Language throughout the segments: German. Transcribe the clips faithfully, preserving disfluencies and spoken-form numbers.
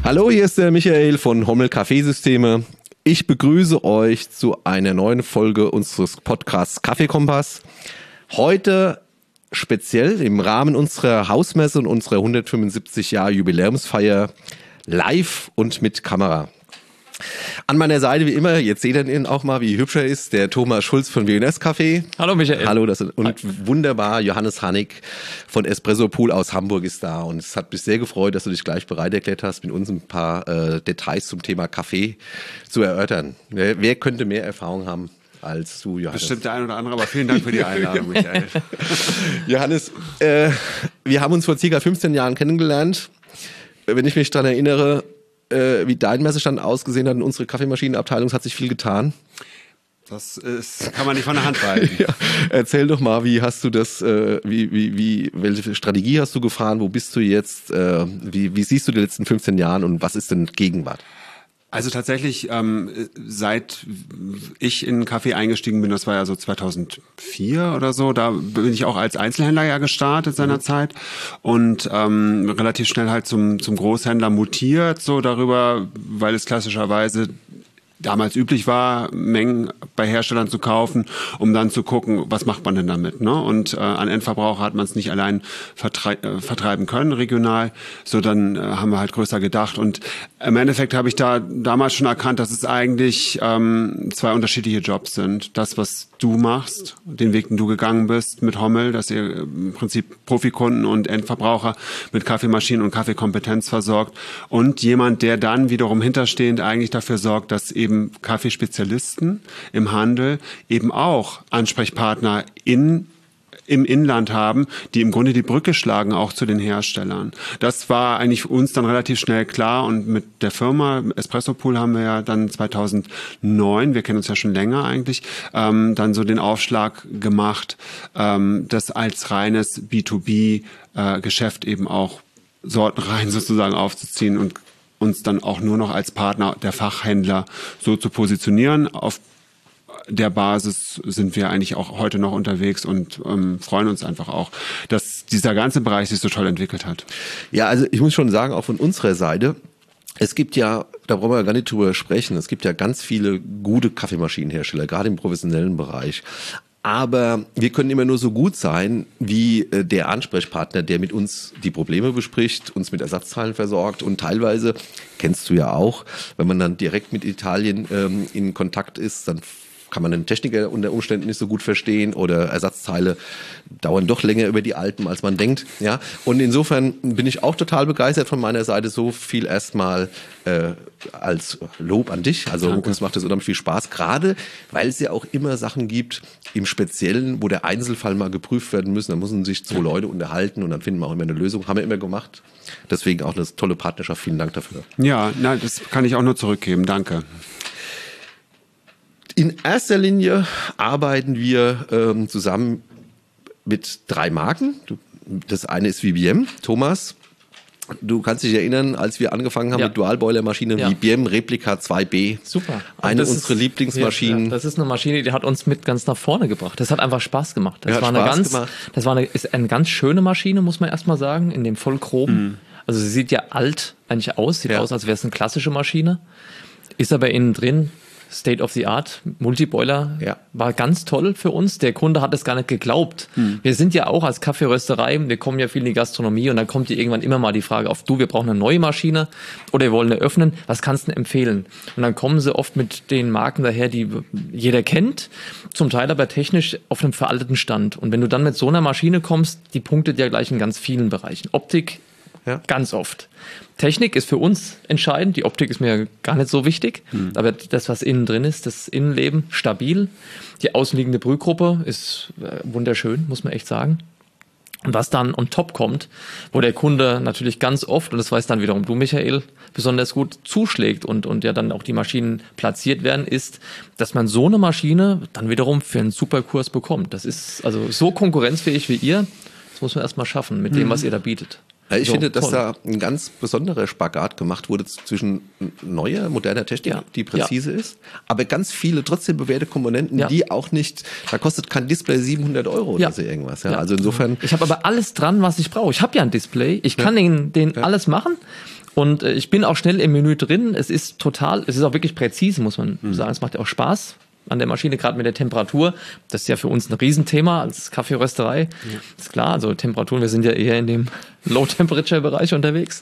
Hallo, hier ist der Michael von Hommel Kaffeesysteme. Ich begrüße euch zu einer neuen Folge unseres Podcasts Kaffeekompass. Heute speziell im Rahmen unserer Hausmesse und unserer hundertfünfundsiebzig Jahre Jubiläumsfeier live und mit Kamera. An meiner Seite wie immer, jetzt seht ihr ihn auch mal, wie hübsch er ist, der Thomas Schulz von W und S Kaffee. Hallo Michael. Hallo, das und Hi. Wunderbar, Johannes Hannig von Espresso Pool aus Hamburg ist da und es hat mich sehr gefreut, dass du dich gleich bereit erklärt hast, mit uns ein paar äh, Details zum Thema Kaffee zu erörtern. Wer, wer könnte mehr Erfahrung haben als du, Johannes? Bestimmt der ein oder andere, aber vielen Dank für die Einladung, Michael. Johannes, äh, wir haben uns vor circa fünfzehn Jahren kennengelernt. Wenn ich mich daran erinnere, wie dein Messestand ausgesehen hat in unserer Kaffeemaschinenabteilung, hat sich viel getan. Das ist, kann man nicht von der Hand weisen. Ja. Erzähl doch mal, wie hast du das, äh, wie, wie, wie, welche Strategie hast du gefahren, wo bist du jetzt, äh, wie, wie siehst du die letzten fünfzehn Jahre und was ist denn Gegenwart? Also tatsächlich, ähm, seit ich in den Kaffee eingestiegen bin, das war ja so zweitausendvier oder so, da bin ich auch als Einzelhändler ja gestartet seinerzeit und ähm, relativ schnell halt zum, zum Großhändler mutiert, so darüber, weil es klassischerweise damals üblich war, Mengen bei Herstellern zu kaufen, um dann zu gucken, was macht man denn damit, ne? Und äh, an Endverbraucher hat man es nicht allein vertrei- äh, vertreiben können, regional, so dann äh, haben wir halt größer gedacht. Und im Endeffekt habe ich da damals schon erkannt, dass es eigentlich ähm, zwei unterschiedliche Jobs sind. Das, was du machst, den Weg, den du gegangen bist mit Hommel, dass ihr im Prinzip Profikunden und Endverbraucher mit Kaffeemaschinen und Kaffeekompetenz versorgt und jemand, der dann wiederum hinterstehend eigentlich dafür sorgt, dass eben Kaffeespezialisten im Handel eben auch Ansprechpartner in im Inland haben, die im Grunde die Brücke schlagen, auch zu den Herstellern. Das war eigentlich uns dann relativ schnell klar und mit der Firma Espresso Pool haben wir ja dann zweitausendneun, wir kennen uns ja schon länger eigentlich, ähm, dann so den Aufschlag gemacht, ähm, das als reines B zwei B äh, Geschäft eben auch sortenrein sozusagen aufzuziehen und uns dann auch nur noch als Partner der Fachhändler so zu positionieren. Auf der Basis sind wir eigentlich auch heute noch unterwegs und ähm, freuen uns einfach auch, dass dieser ganze Bereich sich so toll entwickelt hat. Ja, also ich muss schon sagen, auch von unserer Seite, es gibt ja, da brauchen wir gar nicht drüber sprechen, es gibt ja ganz viele gute Kaffeemaschinenhersteller, gerade im professionellen Bereich. Aber wir können immer nur so gut sein, wie äh, der Ansprechpartner, der mit uns die Probleme bespricht, uns mit Ersatzteilen versorgt und teilweise, kennst du ja auch, wenn man dann direkt mit Italien ähm, in Kontakt ist, dann kann man den Techniker unter Umständen nicht so gut verstehen oder Ersatzteile dauern doch länger über die alten, als man denkt. Ja, und insofern bin ich auch total begeistert von meiner Seite. So viel erstmal äh, als Lob an dich. Also Danke. Uns macht das unheimlich viel Spaß, gerade weil es ja auch immer Sachen gibt im Speziellen, wo der Einzelfall mal geprüft werden müssen. Da müssen sich zwei Leute unterhalten und dann finden wir auch immer eine Lösung. Haben wir immer gemacht. Deswegen auch eine tolle Partnerschaft. Vielen Dank dafür. Ja, na, das kann ich auch nur zurückgeben. Danke. In erster Linie arbeiten wir ähm, zusammen mit drei Marken. Das eine ist V B M. Thomas, du kannst dich erinnern, als wir angefangen haben ja. mit Dualboilermaschine, ja. V B M Replika zwei B. Super. Eine unserer Lieblingsmaschinen. Ja, das ist eine Maschine, die hat uns mit ganz nach vorne gebracht. Das hat einfach Spaß gemacht. Das ja, war Spaß eine ganz, gemacht. das war eine, ist eine ganz schöne Maschine, muss man erstmal sagen, in dem Vollchrom. Mhm. Also sie sieht ja alt eigentlich aus, sieht ja. aus, als wäre es eine klassische Maschine. Ist aber innen drin State of the Art, Multiboiler, ja. war ganz toll für uns. Der Kunde hat es gar nicht geglaubt. Hm. Wir sind ja auch als Kaffeerösterei, wir kommen ja viel in die Gastronomie und dann kommt dir irgendwann immer mal die Frage auf, du, wir brauchen eine neue Maschine oder wir wollen eine öffnen, was kannst du denn empfehlen? Und dann kommen sie oft mit den Marken daher, die jeder kennt, zum Teil aber technisch auf einem veralteten Stand. Und wenn du dann mit so einer Maschine kommst, die punktet ja gleich in ganz vielen Bereichen. Optik, ja. ganz oft. Technik ist für uns entscheidend, die Optik ist mir gar nicht so wichtig, mhm. aber das, was innen drin ist, das Innenleben, stabil. Die außenliegende Brühgruppe ist wunderschön, muss man echt sagen. Und was dann on top kommt, wo der Kunde natürlich ganz oft, und das weiß dann wiederum du, Michael, besonders gut zuschlägt und, und ja dann auch die Maschinen platziert werden, ist, dass man so eine Maschine dann wiederum für einen super Kurs bekommt. Das ist also so konkurrenzfähig wie ihr, das muss man erstmal schaffen mit dem, was ihr da bietet. Ja, ich So, finde, dass toll. da ein ganz besonderer Spagat gemacht wurde zwischen neuer, moderner Technik, Ja. die präzise ist, aber ganz viele trotzdem bewährte Komponenten, Ja. die auch nicht, da kostet kein Display siebenhundert Euro Ja. oder so irgendwas. Ja? Ja. Also insofern, Ich habe aber alles dran, was ich brauche. Ich habe ja ein Display. Ich kann den, den alles machen. Und äh, ich bin auch schnell im Menü drin. Es ist total, es ist auch wirklich präzise, muss man sagen. Es macht ja auch Spaß an der Maschine, gerade mit der Temperatur. Das ist ja für uns ein Riesenthema als Kaffeerösterei. Ja. Ist klar, also Temperaturen, wir sind ja eher in dem Low-Temperature-Bereich unterwegs.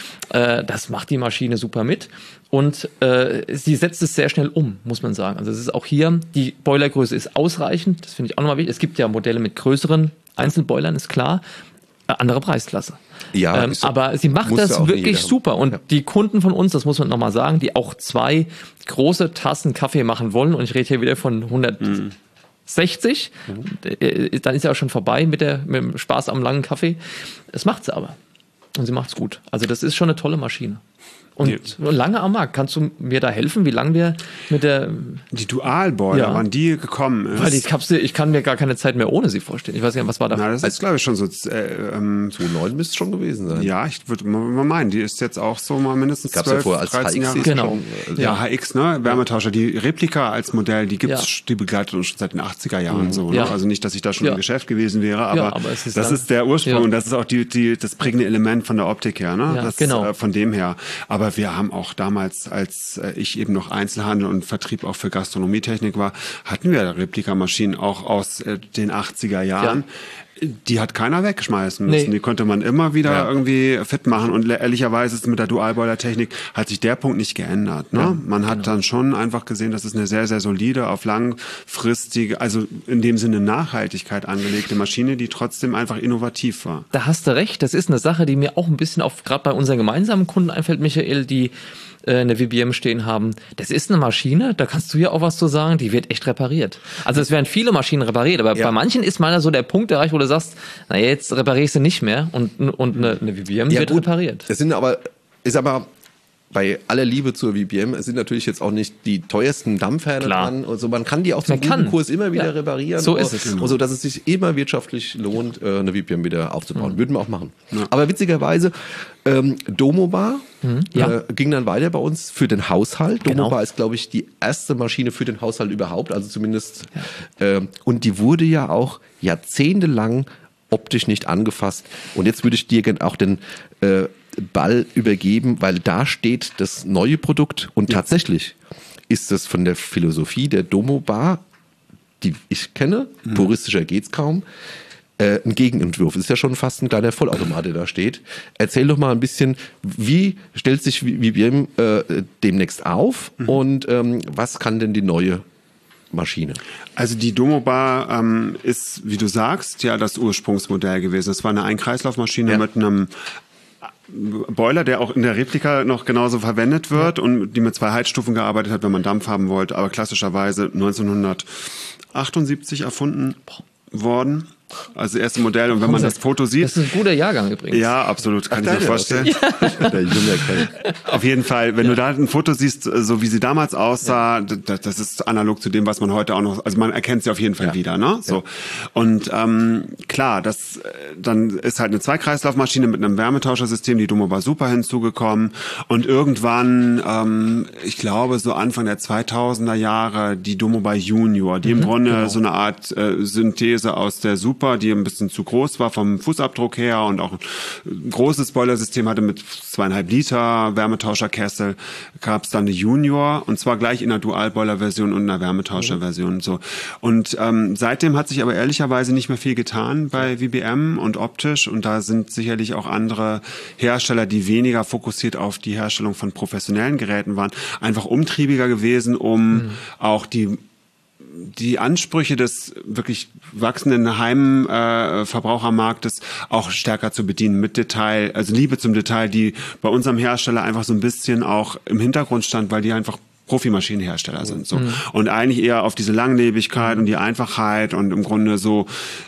Äh, das macht die Maschine super mit. Und äh, sie setzt es sehr schnell um, muss man sagen. Also es ist auch hier, die Boilergröße ist ausreichend. Das finde ich auch nochmal wichtig. Es gibt ja Modelle mit größeren Einzelboilern, ist klar. Äh, andere Preisklasse. Ja, ähm, ist- aber sie macht muss ja das auch nicht wirklich jeder haben. super. Und Ja. die Kunden von uns, das muss man nochmal sagen, die auch zwei große Tassen Kaffee machen wollen, und ich rede hier wieder von hundertsechzig, äh, dann ist ja auch schon vorbei mit, der, mit dem Spaß am langen Kaffee. Das macht sie aber. Und sie macht's gut. Also das ist schon eine tolle Maschine. Und Ja. lange am Markt. Kannst du mir da helfen, wie lange wir mit der, Die Dualboiler, Ja. wann die gekommen ist. weil die Kapsel, ich kann mir gar keine Zeit mehr ohne sie vorstellen. Ich weiß gar nicht, was war da? Na, das ist, glaube ich, schon so. Äh, ähm, zweitausendneun müsste es schon gewesen sein. ja, ich würde mal mal meinen, die ist jetzt auch so mal mindestens Gab's ja zwölf, vorher als dreizehn H X Jahre. ist Genau. schon, also Ja, H X, ne? Wärmetauscher. Die Replika als Modell, die gibt's, Ja. die begleitet uns schon seit den achtziger Jahren so. Ne? Ja. Also nicht, dass ich da schon Ja. im Geschäft gewesen wäre, aber, aber es ist das dann- ist der Ursprung Ja. und das ist auch die, die, das prägende Element von der Optik her, ne? Ja, das, genau. äh, von dem her. Aber wir haben auch damals, als äh, ich eben noch Einzelhandel und Vertrieb auch für Gastronomietechnik war, hatten wir Replikamaschinen auch aus äh, den achtziger Jahren. Die hat keiner wegschmeißen müssen. Nee. Die konnte man immer wieder Ja. irgendwie fit machen. Und le- ehrlicherweise ist mit der Dualboiler-Technik hat sich der Punkt nicht geändert. Ne? Man hat dann schon einfach gesehen, das ist eine sehr, sehr solide, auf langfristige, also in dem Sinne Nachhaltigkeit angelegte Maschine, die trotzdem einfach innovativ war. Da hast du recht. Das ist eine Sache, die mir auch ein bisschen auf, gerade bei unseren gemeinsamen Kunden einfällt, Michael, die äh, eine V B M stehen haben. Das ist eine Maschine, da kannst du ja auch was zu sagen, die wird echt repariert. Also es werden viele Maschinen repariert, aber Ja. bei manchen ist mal so der Punkt erreicht, wo du sagst, na jetzt repariere ich sie nicht mehr, und, und eine, eine V B M wird gut. repariert. Es sind aber, ist aber bei aller Liebe zur V B M, es sind natürlich jetzt auch nicht die teuersten Dampfherne Klar. dran. Also man kann die auch zum Man kann. guten Kurs immer wieder Ja. reparieren. So ist es. Und so, dass es sich immer wirtschaftlich lohnt, äh, eine V B M wieder aufzubauen. Würden wir auch machen. Aber witzigerweise, ähm, Domobar Ja. äh, ging dann weiter bei uns für den Haushalt. Genau. Domobar ist, glaube ich, die erste Maschine für den Haushalt überhaupt. Also zumindest. Ähm, und die wurde ja auch jahrzehntelang optisch nicht angefasst. Und jetzt würde ich dir gerne auch den äh, Ball übergeben, weil da steht das neue Produkt und tatsächlich ist das von der Philosophie der Domobar, die ich kenne, puristischer geht's kaum, äh, ein Gegenentwurf. Es ist ja schon fast ein kleiner Vollautomat, der da steht. Erzähl doch mal ein bisschen, wie stellt sich V B M äh, demnächst auf und ähm, was kann denn die neue Maschine? Also die Domobar ähm, ist, wie du sagst, ja das Ursprungsmodell gewesen. Es war eine Einkreislaufmaschine Ja. mit einem Boiler, der auch in der Replika noch genauso verwendet wird und die mit zwei Heizstufen gearbeitet hat, wenn man Dampf haben wollte, aber klassischerweise neunzehnhundertachtundsiebzig erfunden worden. Also das erste Modell, und wenn man das Foto sieht, Das ist ein guter Jahrgang übrigens. ja, absolut, kann ich mir deine, vorstellen. Der junge Kerl. Auf jeden Fall, wenn du da ein Foto siehst, so wie sie damals aussah, das, das ist analog zu dem, was man heute auch noch, also man erkennt sie auf jeden Fall Ja. wieder, ne? So. Und ähm, klar, das äh, dann ist halt eine Zweikreislaufmaschine mit einem Wärmetauschersystem, die Domobar Super hinzugekommen. Und irgendwann, ähm, ich glaube, so Anfang der zweitausender Jahre, die Domobar Junior, die im Grunde so eine Art äh, Synthese aus der Super, die ein bisschen zu groß war vom Fußabdruck her und auch ein großes Boilersystem hatte mit zweieinhalb Liter Wärmetauscherkessel, gab es dann eine Junior, und zwar gleich in einer Dualboiler-Version und einer Wärmetauscher-Version. So. Und ähm, seitdem hat sich aber ehrlicherweise nicht mehr viel getan bei V B M und optisch, und da sind sicherlich auch andere Hersteller, die weniger fokussiert auf die Herstellung von professionellen Geräten waren, einfach umtriebiger gewesen, um mhm. auch die die Ansprüche des wirklich wachsenden Heimverbrauchermarktes äh, auch stärker zu bedienen mit Detail, also Liebe zum Detail, die bei unserem Hersteller einfach so ein bisschen auch im Hintergrund stand, weil die einfach Profimaschinenhersteller sind. So. Mhm. Und eigentlich eher auf diese Langlebigkeit und die Einfachheit und im Grunde so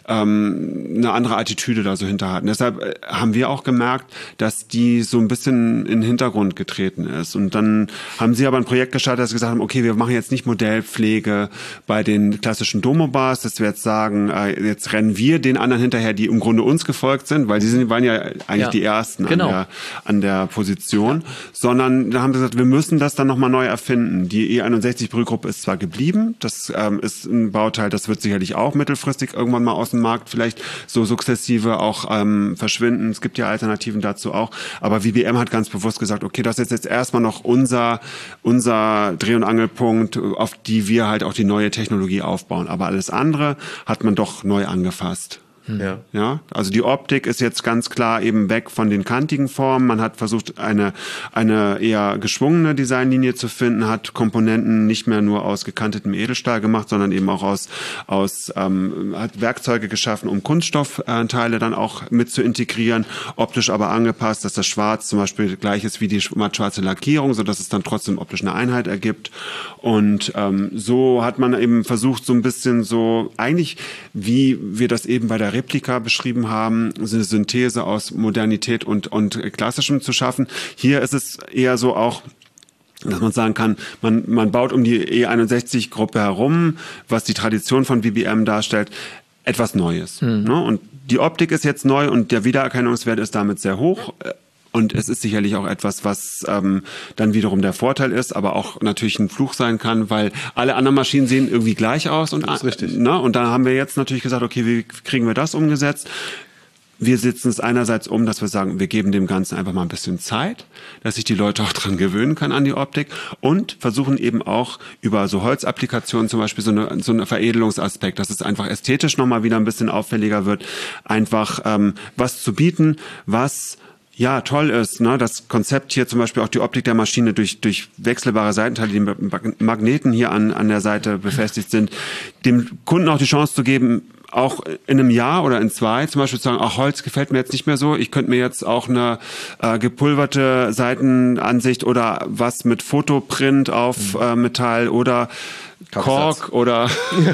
ähm, eine andere Attitüde da so hinter hatten. Deshalb haben wir auch gemerkt, dass die so ein bisschen in den Hintergrund getreten ist. Und dann haben sie aber ein Projekt gestartet, dass sie gesagt haben, okay, wir machen jetzt nicht Modellpflege bei den klassischen Domo-Bars, dass wir jetzt sagen, äh, jetzt rennen wir den anderen hinterher, die im Grunde uns gefolgt sind, weil die sind, waren ja eigentlich ja, die Ersten genau. an, der, an der Position, ja. sondern da haben sie gesagt, wir müssen das dann nochmal neu erfinden. Die E einundsechzig Brühgruppe ist zwar geblieben, das ähm, ist ein Bauteil, das wird sicherlich auch mittelfristig irgendwann mal aus dem Markt vielleicht so sukzessive auch ähm, verschwinden. Es gibt ja Alternativen dazu auch, aber V B M hat ganz bewusst gesagt, okay, das ist jetzt erstmal noch unser, unser Dreh- und Angelpunkt, auf die wir halt auch die neue Technologie aufbauen. Aber alles andere hat man doch neu angefasst. Ja. ja, also die Optik ist jetzt ganz klar eben weg von den kantigen Formen. Man hat versucht, eine eine eher geschwungene Designlinie zu finden, hat Komponenten nicht mehr nur aus gekantetem Edelstahl gemacht, sondern eben auch aus aus ähm, hat Werkzeuge geschaffen, um Kunststoffteile dann auch mit zu integrieren, optisch aber angepasst, dass das Schwarz zum Beispiel gleich ist wie die mattschwarze Lackierung, so dass es dann trotzdem optisch eine Einheit ergibt. Und ähm, so hat man eben versucht, so ein bisschen so eigentlich wie wir das eben bei der Replika beschrieben haben, so eine Synthese aus Modernität und, und Klassischem zu schaffen. Hier ist es eher so auch, dass man sagen kann, man, man baut um die E einundsechzig Gruppe herum, was die Tradition von V B M darstellt, etwas Neues. Mhm. Ne? Und die Optik ist jetzt neu und der Wiedererkennungswert ist damit sehr hoch. Und es ist sicherlich auch etwas, was ähm, dann wiederum der Vorteil ist, aber auch natürlich ein Fluch sein kann, weil alle anderen Maschinen sehen irgendwie gleich aus. Und, das ist richtig. Ne? Und da haben wir jetzt natürlich gesagt, okay, wie kriegen wir das umgesetzt? Wir setzen es einerseits um, dass wir sagen, wir geben dem Ganzen einfach mal ein bisschen Zeit, dass sich die Leute auch dran gewöhnen können an die Optik und versuchen eben auch über so Holzapplikationen zum Beispiel so eine, so eine Veredelungsaspekt, dass es einfach ästhetisch nochmal wieder ein bisschen auffälliger wird, einfach ähm, was zu bieten, was ja toll ist, ne, das Konzept hier zum Beispiel auch die Optik der Maschine durch durch wechselbare Seitenteile, die mit Magneten hier an an der Seite befestigt sind, dem Kunden auch die Chance zu geben, auch in einem Jahr oder in zwei zum Beispiel zu sagen, ach, Holz gefällt mir jetzt nicht mehr so, ich könnte mir jetzt auch eine äh, gepulverte Seitenansicht oder was mit Fotoprint auf mhm. äh, Metall oder Kork oder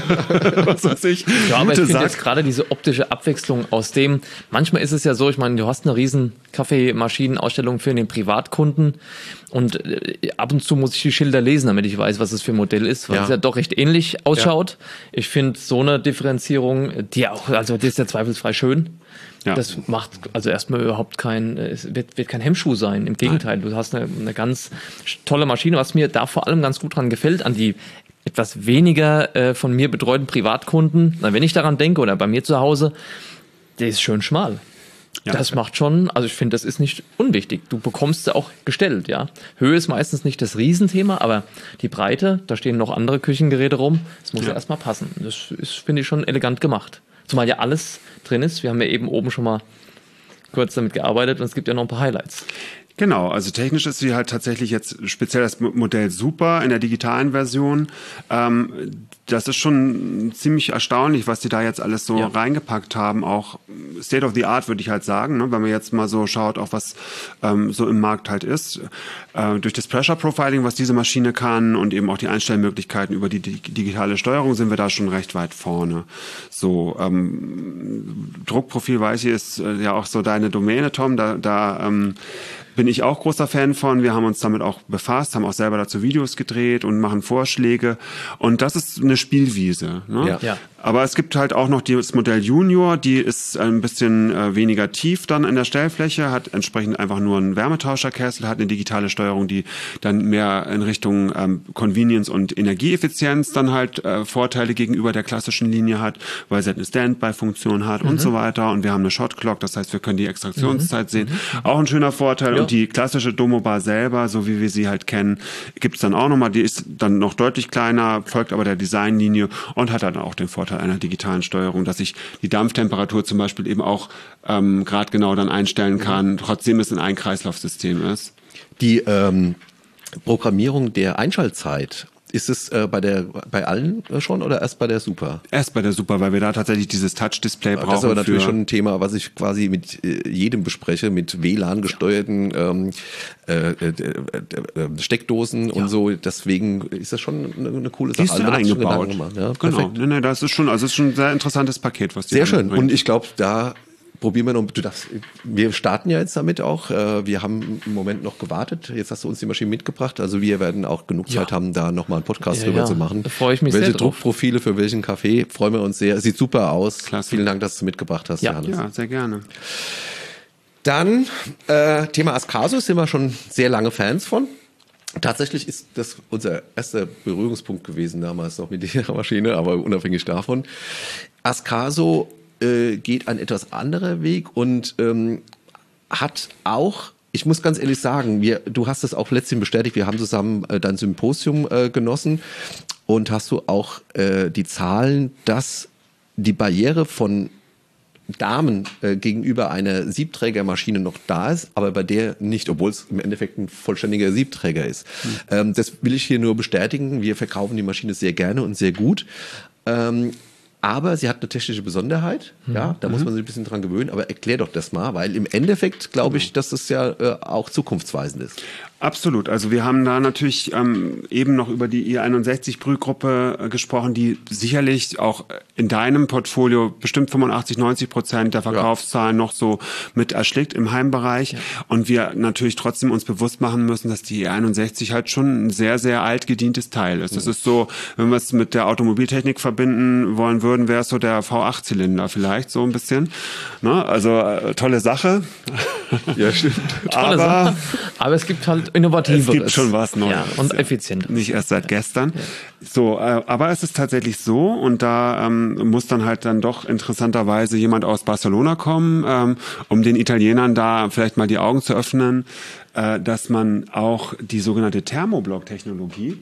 was weiß ich. Ja, aber ich finde jetzt gerade diese optische Abwechslung aus dem, manchmal ist es ja so, ich meine, du hast eine riesen Kaffeemaschinenausstellung für den Privatkunden und ab und zu muss ich die Schilder lesen, damit ich weiß, was es für ein Modell ist, weil ja. es ja doch recht ähnlich ausschaut. Ja. Ich finde so eine Differenzierung, die auch, also das ist ja zweifelsfrei schön. Ja. Das macht also erstmal überhaupt kein, es wird, wird kein Hemmschuh sein. Im Gegenteil, Nein. du hast eine, eine ganz tolle Maschine, was mir da vor allem ganz gut dran gefällt, an die etwas weniger äh, von mir betreuten Privatkunden, na, wenn ich daran denke oder bei mir zu Hause, der ist schön schmal. Ja, das ja. macht schon, also ich finde, das ist nicht unwichtig. Du bekommst sie auch gestellt, ja. Höhe ist meistens nicht das Riesenthema, aber die Breite, da stehen noch andere Küchengeräte rum, das muss ja, ja erstmal passen. Das ist, finde ich, schon elegant gemacht. Zumal ja alles drin ist. Wir haben ja eben oben schon mal kurz damit gearbeitet und es gibt ja noch ein paar Highlights. Genau, also technisch ist sie halt tatsächlich jetzt speziell das Modell Super in der digitalen Version. Ähm, das ist schon ziemlich erstaunlich, was die da jetzt alles so ja. reingepackt haben. Auch State of the Art, würde ich halt sagen, ne? Wenn man jetzt mal so schaut, auch was ähm, so im Markt halt ist. Äh, durch das Pressure Profiling, was diese Maschine kann und eben auch die Einstellmöglichkeiten über die, die digitale Steuerung, sind wir da schon recht weit vorne. So ähm, Druckprofil, weiß ich, ist äh, ja auch so deine Domäne, Tom. Da, da ähm, bin ich auch großer Fan von. Wir haben uns damit auch befasst, haben auch selber dazu Videos gedreht und machen Vorschläge. Und das ist eine Spielwiese. Ne? Ja. Ja. Aber es gibt halt auch noch das Modell Junior, die ist ein bisschen äh, weniger tief dann in der Stellfläche, hat entsprechend einfach nur einen Wärmetauscherkessel, hat eine digitale Steuerung, die dann mehr in Richtung ähm, Convenience und Energieeffizienz dann halt äh, Vorteile gegenüber der klassischen Linie hat, weil sie halt eine Standby-Funktion hat mhm. und so weiter. Und wir haben eine Shot Clock, das heißt, wir können die Extraktionszeit mhm. sehen. Mhm. Auch ein schöner Vorteil. Ja. Und die klassische Domo-Bar selber, so wie wir sie halt kennen, gibt's dann auch nochmal, die ist dann noch deutlich kleiner, folgt aber der Designlinie und hat dann auch den Vorteil einer digitalen Steuerung, dass ich die Dampftemperatur zum Beispiel eben auch ähm, gerade genau dann einstellen kann, trotzdem es ein Einkreislaufsystem ist. Die ähm, Programmierung der Einschaltzeit Ist es äh, bei der bei allen schon oder erst bei der Super? Erst bei der Super, weil wir da tatsächlich dieses Touch-Display brauchen. Das ist aber natürlich für schon ein Thema, was ich quasi mit äh, jedem bespreche, mit W L A N-gesteuerten ähm, äh, äh, äh, Steckdosen ja. und so. Deswegen ist das schon eine, eine coole Sache. Die ist also, eingebaut. Gemacht, ja? Genau. Nee, nee, das ist schon, also ist schon ein sehr interessantes Paket, was die Sehr schön. Und ich glaube, da probieren wir noch, du darfst, wir starten ja jetzt damit auch. Wir haben im Moment noch gewartet. Jetzt hast du uns die Maschine mitgebracht. Also wir werden auch genug Zeit ja. haben, da nochmal einen Podcast ja, drüber ja. zu machen. Da freue ich mich Welche sehr drauf. Druckprofile für welchen Kaffee? Freuen wir uns sehr. Sieht super aus. Klasse. Vielen Dank, dass du mitgebracht hast, ja. Johannes. Ja, sehr gerne. Dann äh, Thema Ascaso, sind wir schon sehr lange Fans von. Tatsächlich ist das unser erster Berührungspunkt gewesen, damals noch mit dieser Maschine, aber unabhängig davon. Ascaso äh, geht ein etwas anderer Weg und ähm, hat auch, ich muss ganz ehrlich sagen, wir, du hast das auch letztens bestätigt, wir haben zusammen äh, dein Symposium äh, genossen und hast du auch äh, die Zahlen, dass die Barriere von Damen äh, gegenüber einer Siebträgermaschine noch da ist, aber bei der nicht, obwohl es im Endeffekt ein vollständiger Siebträger ist. Mhm. Ähm, das will ich hier nur bestätigen. Wir verkaufen die Maschine sehr gerne und sehr gut. Ähm, aber sie hat eine technische Besonderheit. Mhm. Ja, da mhm. muss man sich ein bisschen dran gewöhnen. Aber erklär doch das mal, weil im Endeffekt glaube ich, dass das ja äh, auch zukunftsweisend ist. Absolut. Also wir haben da natürlich ähm, eben noch über die I einundsechzig Brühgruppe äh, gesprochen, die sicherlich auch in deinem Portfolio bestimmt fünfundachtzig, neunzig Prozent der Verkaufszahlen ja. noch so mit erschlägt im Heimbereich. Ja. Und wir natürlich trotzdem uns bewusst machen müssen, dass die I einundsechzig halt schon ein sehr, sehr alt gedientes Teil ist. Das mhm. ist so, wenn wir es mit der Automobiltechnik verbinden wollen würden, wäre es so der V acht Zylinder vielleicht so ein bisschen. Ne? Also äh, tolle Sache. Ja, stimmt. Tolle aber, Sache. Aber es gibt halt Innovativeres. Es gibt schon was Neues. Ja, und effizienter. Nicht erst seit gestern. Ja. So, äh, aber es ist tatsächlich so und da ähm, muss dann halt dann doch interessanterweise jemand aus Barcelona kommen, ähm, um den Italienern da vielleicht mal die Augen zu öffnen, äh, dass man auch die sogenannte Thermoblock-Technologie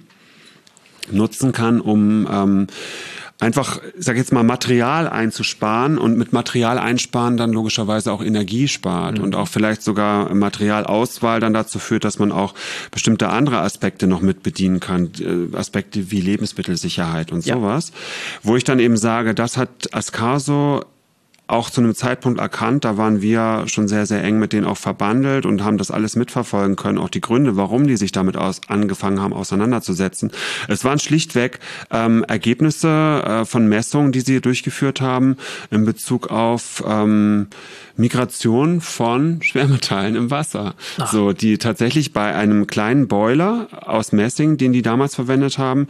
nutzen kann, um ähm, einfach, ich sag jetzt mal, Material einzusparen und mit Material einsparen dann logischerweise auch Energie spart mhm. und auch vielleicht sogar Materialauswahl dann dazu führt, dass man auch bestimmte andere Aspekte noch mit bedienen kann, Aspekte wie Lebensmittelsicherheit und ja. sowas, wo ich dann eben sage, das hat Ascaso auch zu einem Zeitpunkt erkannt, da waren wir schon sehr, sehr eng mit denen auch verbandelt und haben das alles mitverfolgen können, auch die Gründe, warum die sich damit aus, angefangen haben, auseinanderzusetzen. Es waren schlichtweg ähm, Ergebnisse äh, von Messungen, die sie durchgeführt haben in Bezug auf ähm, Migration von Schwermetallen im Wasser. Ach. So, die tatsächlich bei einem kleinen Boiler aus Messing, den die damals verwendet haben,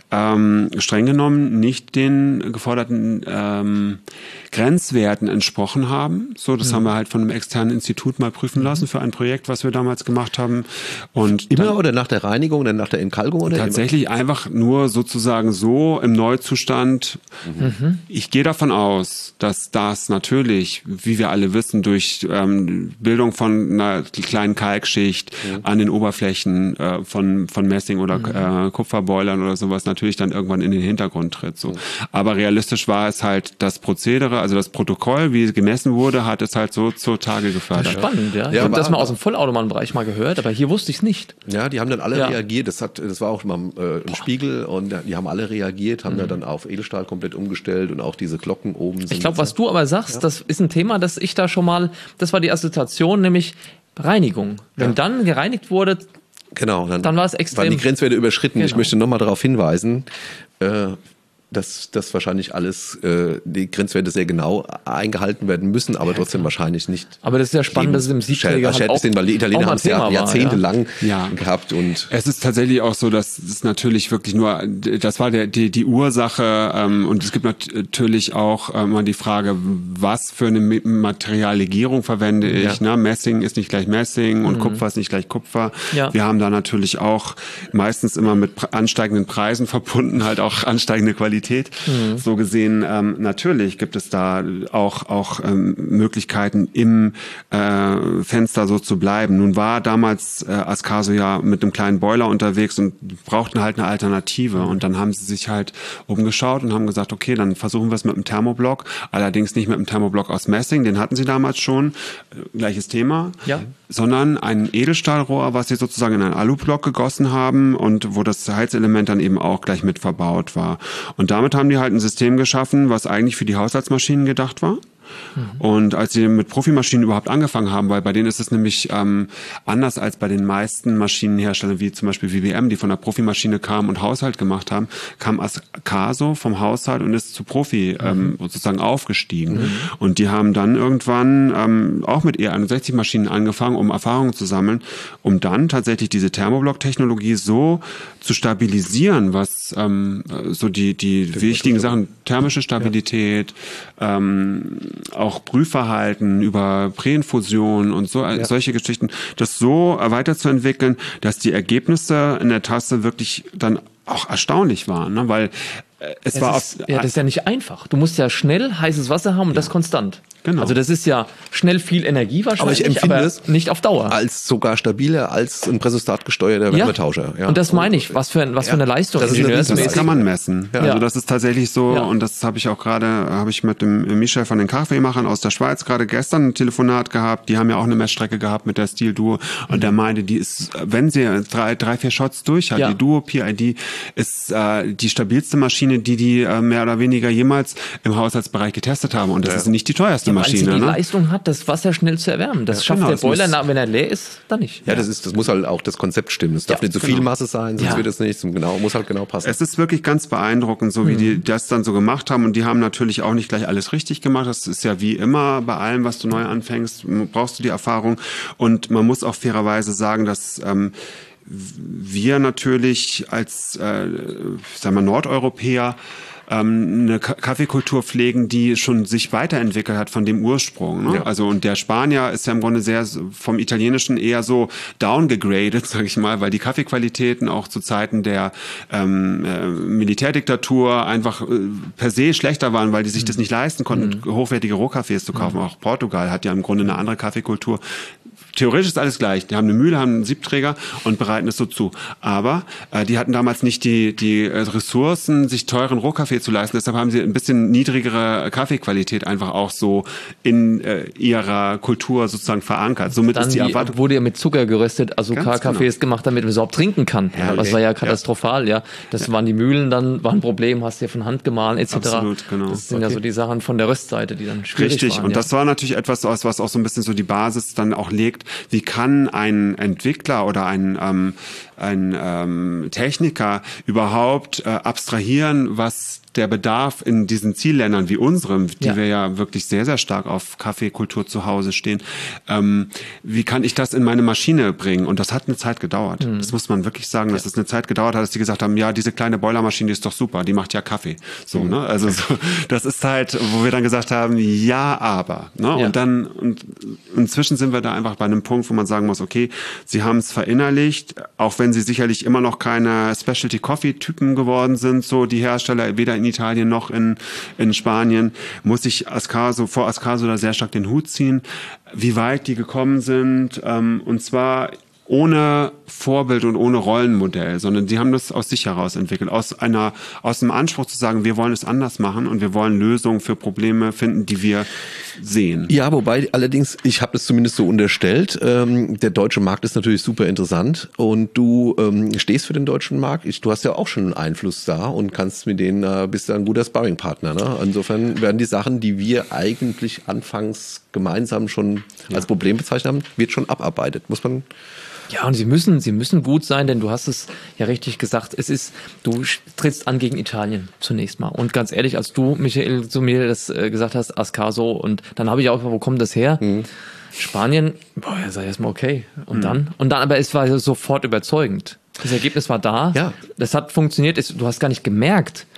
ähm, streng genommen nicht den geforderten ähm, Grenzwerten entsprochen haben. So, das mhm. haben wir halt von einem externen Institut mal prüfen lassen für ein Projekt, was wir damals gemacht haben. Und immer dann, oder nach der Reinigung oder nach der Entkalkung? Oder tatsächlich immer? Einfach nur sozusagen so im Neuzustand. Mhm. Ich gehe davon aus, dass das natürlich, wie wir alle wissen, durch ähm, Bildung von einer kleinen Kalkschicht mhm. an den Oberflächen äh, von, von Messing oder mhm. äh, Kupferboilern oder sowas natürlich dann irgendwann in den Hintergrund tritt. So. Mhm. Aber realistisch war es halt das Prozedere, also das Protokoll, wie gemessen wurde, hat es halt so zutage gefördert. Spannend, ja. Ich ja, habe das mal aus dem Vollautomatenbereich mal gehört, aber hier wusste ich es nicht. Ja, die haben dann alle ja. reagiert. Das hat, das war auch mal äh, im Spiegel und die haben alle reagiert, haben mhm. da dann auf Edelstahl komplett umgestellt und auch diese Glocken oben sind. Ich glaube, was du aber sagst, ja. das ist ein Thema, das ich da schon mal, das war die Assoziation, nämlich Reinigung. Wenn ja. dann gereinigt wurde, genau, dann, dann war es extrem. Waren die Grenzwerte überschritten. Genau. Ich möchte nochmal darauf hinweisen, äh, dass das wahrscheinlich alles, äh, die Grenzwerte sehr genau eingehalten werden müssen, aber ja, trotzdem klar. wahrscheinlich nicht. Aber das ist ja spannend, dass es im Siebträger halt auch, sind, weil die Italiener haben es ja jahrzehntelang ja. gehabt. Und es ist tatsächlich auch so, dass es natürlich wirklich nur, das war der, die, die Ursache ähm, und es gibt natürlich auch äh, mal die Frage, was für eine Materiallegierung verwende ich. Ja. Ne? Messing ist nicht gleich Messing und mhm. Kupfer ist nicht gleich Kupfer. Ja. Wir haben da natürlich auch meistens immer mit ansteigenden Preisen verbunden, halt auch ansteigende Qualität Stabilität. Mhm. So gesehen, ähm, natürlich gibt es da auch, auch ähm, Möglichkeiten, im äh, Fenster so zu bleiben. Nun war damals äh, Ascaso ja mit einem kleinen Boiler unterwegs und brauchten halt eine Alternative. Mhm. Und dann haben sie sich halt umgeschaut und haben gesagt, okay, dann versuchen wir es mit einem Thermoblock. Allerdings nicht mit einem Thermoblock aus Messing, den hatten sie damals schon, äh, gleiches Thema, ja. sondern ein Edelstahlrohr, was sie sozusagen in einen Alublock gegossen haben und wo das Heizelement dann eben auch gleich mit verbaut war. Und damit haben die halt ein System geschaffen, was eigentlich für die Haushaltsmaschinen gedacht war. Mhm. Und als sie mit Profimaschinen überhaupt angefangen haben, weil bei denen ist es nämlich ähm, anders als bei den meisten Maschinenherstellern, wie zum Beispiel V B M, die von der Profimaschine kamen und Haushalt gemacht haben, kam Ascaso vom Haushalt und ist zu Profi mhm. ähm, sozusagen aufgestiegen. Mhm. Und die haben dann irgendwann ähm, auch mit E einundsechzig Maschinen angefangen, um Erfahrungen zu sammeln, um dann tatsächlich diese Thermoblock-Technologie so zu stabilisieren, was ähm, so die, die wichtigen Sachen, thermische Stabilität, ja. ähm, auch Prüfverhalten über Präinfusion und so ja. solche Geschichten, das so weiterzuentwickeln, dass die Ergebnisse in der Tasse wirklich dann auch erstaunlich waren, ne? Weil äh, es das war ist, auf, ja, das ist ja nicht einfach. Du musst ja schnell heißes Wasser haben und ja. das konstant. Genau. Also das ist ja schnell viel Energie wahrscheinlich, aber ich empfinde aber es nicht auf Dauer. Als sogar stabiler als ein Pressostat gesteuerter Wärmetauscher. Ja. Und das meine ich, was für, ein, was ja. für eine Leistung. Das, ist eine, das kann man messen. Ja. Also das ist tatsächlich so, ja. und das habe ich auch gerade, habe ich mit dem Michel von den Kaffeemachern aus der Schweiz gerade gestern ein Telefonat gehabt. Die haben ja auch eine Messstrecke gehabt mit der Steel Duo und mhm. der meinte, die ist, wenn sie drei, drei vier Shots durch hat, ja. die Duo P I D ist äh, die stabilste Maschine, die die äh, mehr oder weniger jemals im Haushaltsbereich getestet haben. Und das ja. ist nicht die teuerste ja, Maschine. Die ne? Leistung hat, das Wasser schnell zu erwärmen. Das ja, schafft genau, der Boiler, muss, wenn er leer ist, dann nicht. Ja, ja, das ist, das muss halt auch das Konzept stimmen. Es darf ja, nicht zu so genau. viel Masse sein, sonst ja. wird es nicht. Genau, muss halt genau passen. Es ist wirklich ganz beeindruckend, so wie mhm. die das dann so gemacht haben. Und die haben natürlich auch nicht gleich alles richtig gemacht. Das ist ja wie immer bei allem, was du neu anfängst, brauchst du die Erfahrung. Und man muss auch fairerweise sagen, dass ähm, wir natürlich als äh, sagen wir Nordeuropäer eine Kaffeekultur pflegen, die schon sich weiterentwickelt hat von dem Ursprung. Ne? Ja. Also und der Spanier ist ja im Grunde sehr vom Italienischen eher so downgegradet, sage ich mal, weil die Kaffeequalitäten auch zu Zeiten der ähm, äh, Militärdiktatur einfach äh, per se schlechter waren, weil die sich mhm. das nicht leisten konnten, mhm. hochwertige Rohkaffees zu kaufen. Mhm. Auch Portugal hat ja im Grunde eine andere Kaffeekultur. Theoretisch ist alles gleich. Die haben eine Mühle, haben einen Siebträger und bereiten es so zu. Aber äh, die hatten damals nicht die die Ressourcen, sich teuren Rohkaffee zu leisten. Deshalb haben sie ein bisschen niedrigere Kaffeequalität einfach auch so in äh, ihrer Kultur sozusagen verankert. Somit Dann ist die Erwartung. Wurde ja mit Zucker geröstet, also Kaffees genau. gemacht, damit man es überhaupt trinken kann. Ja, das war ja katastrophal. Ja, Das ja. waren die Mühlen dann, war ein Problem, hast du ja von Hand gemahlen et cetera. Absolut, genau. Das sind okay. ja so die Sachen von der Röstseite, die dann schwierig Richtig. waren. Und ja. das war natürlich etwas, was auch so ein bisschen so die Basis dann auch legt. Wie kann ein Entwickler oder ein, ähm, ein ähm, Techniker überhaupt äh, abstrahieren, was der Bedarf in diesen Zielländern wie unserem, die ja. wir ja wirklich sehr, sehr stark auf Kaffeekultur zu Hause stehen, ähm, wie kann ich das in meine Maschine bringen? Und das hat eine Zeit gedauert. Mhm. Das muss man wirklich sagen, dass es ja. eine Zeit gedauert hat, dass die gesagt haben, ja, diese kleine Boilermaschine, die ist doch super, die macht ja Kaffee. So, mhm. ne? Also so, das ist halt, wo wir dann gesagt haben, ja, aber. Ne? Ja. Und dann, und inzwischen sind wir da einfach bei einem Punkt, wo man sagen muss, okay, sie haben es verinnerlicht, auch wenn sie sicherlich immer noch keine Specialty-Coffee-Typen geworden sind, so die Hersteller, weder in Italien noch in, in Spanien, muss ich Ascaso, vor Ascaso da sehr stark den Hut ziehen, wie weit die gekommen sind, ähm, und zwar ohne Vorbild und ohne Rollenmodell, sondern die haben das aus sich heraus entwickelt, aus einer, aus dem Anspruch zu sagen, wir wollen es anders machen und wir wollen Lösungen für Probleme finden, die wir sehen. Ja, wobei allerdings, ich habe das zumindest so unterstellt, ähm, der deutsche Markt ist natürlich super interessant und du ähm, stehst für den deutschen Markt. Ich, du hast ja auch schon einen Einfluss da und kannst mit denen, äh, bist da ein guter Sparringpartner. Ne? Insofern werden die Sachen, die wir eigentlich anfangs gemeinsam schon ja. als Problem bezeichnet haben, wird schon abarbeitet, muss man. Ja, und sie müssen, sie müssen gut sein, denn du hast es ja richtig gesagt. Es ist, du trittst an gegen Italien zunächst mal. Und ganz ehrlich, als du, Michael, zu mir das äh, gesagt hast, Ascaso, und dann habe ich auch gefragt, wo kommt das her? Mhm. Spanien, boah, ja, sag ich erstmal okay. Und mhm. dann, und dann, aber es war sofort überzeugend. Das Ergebnis war da. Ja. Das hat funktioniert. Du hast gar nicht gemerkt. Ja.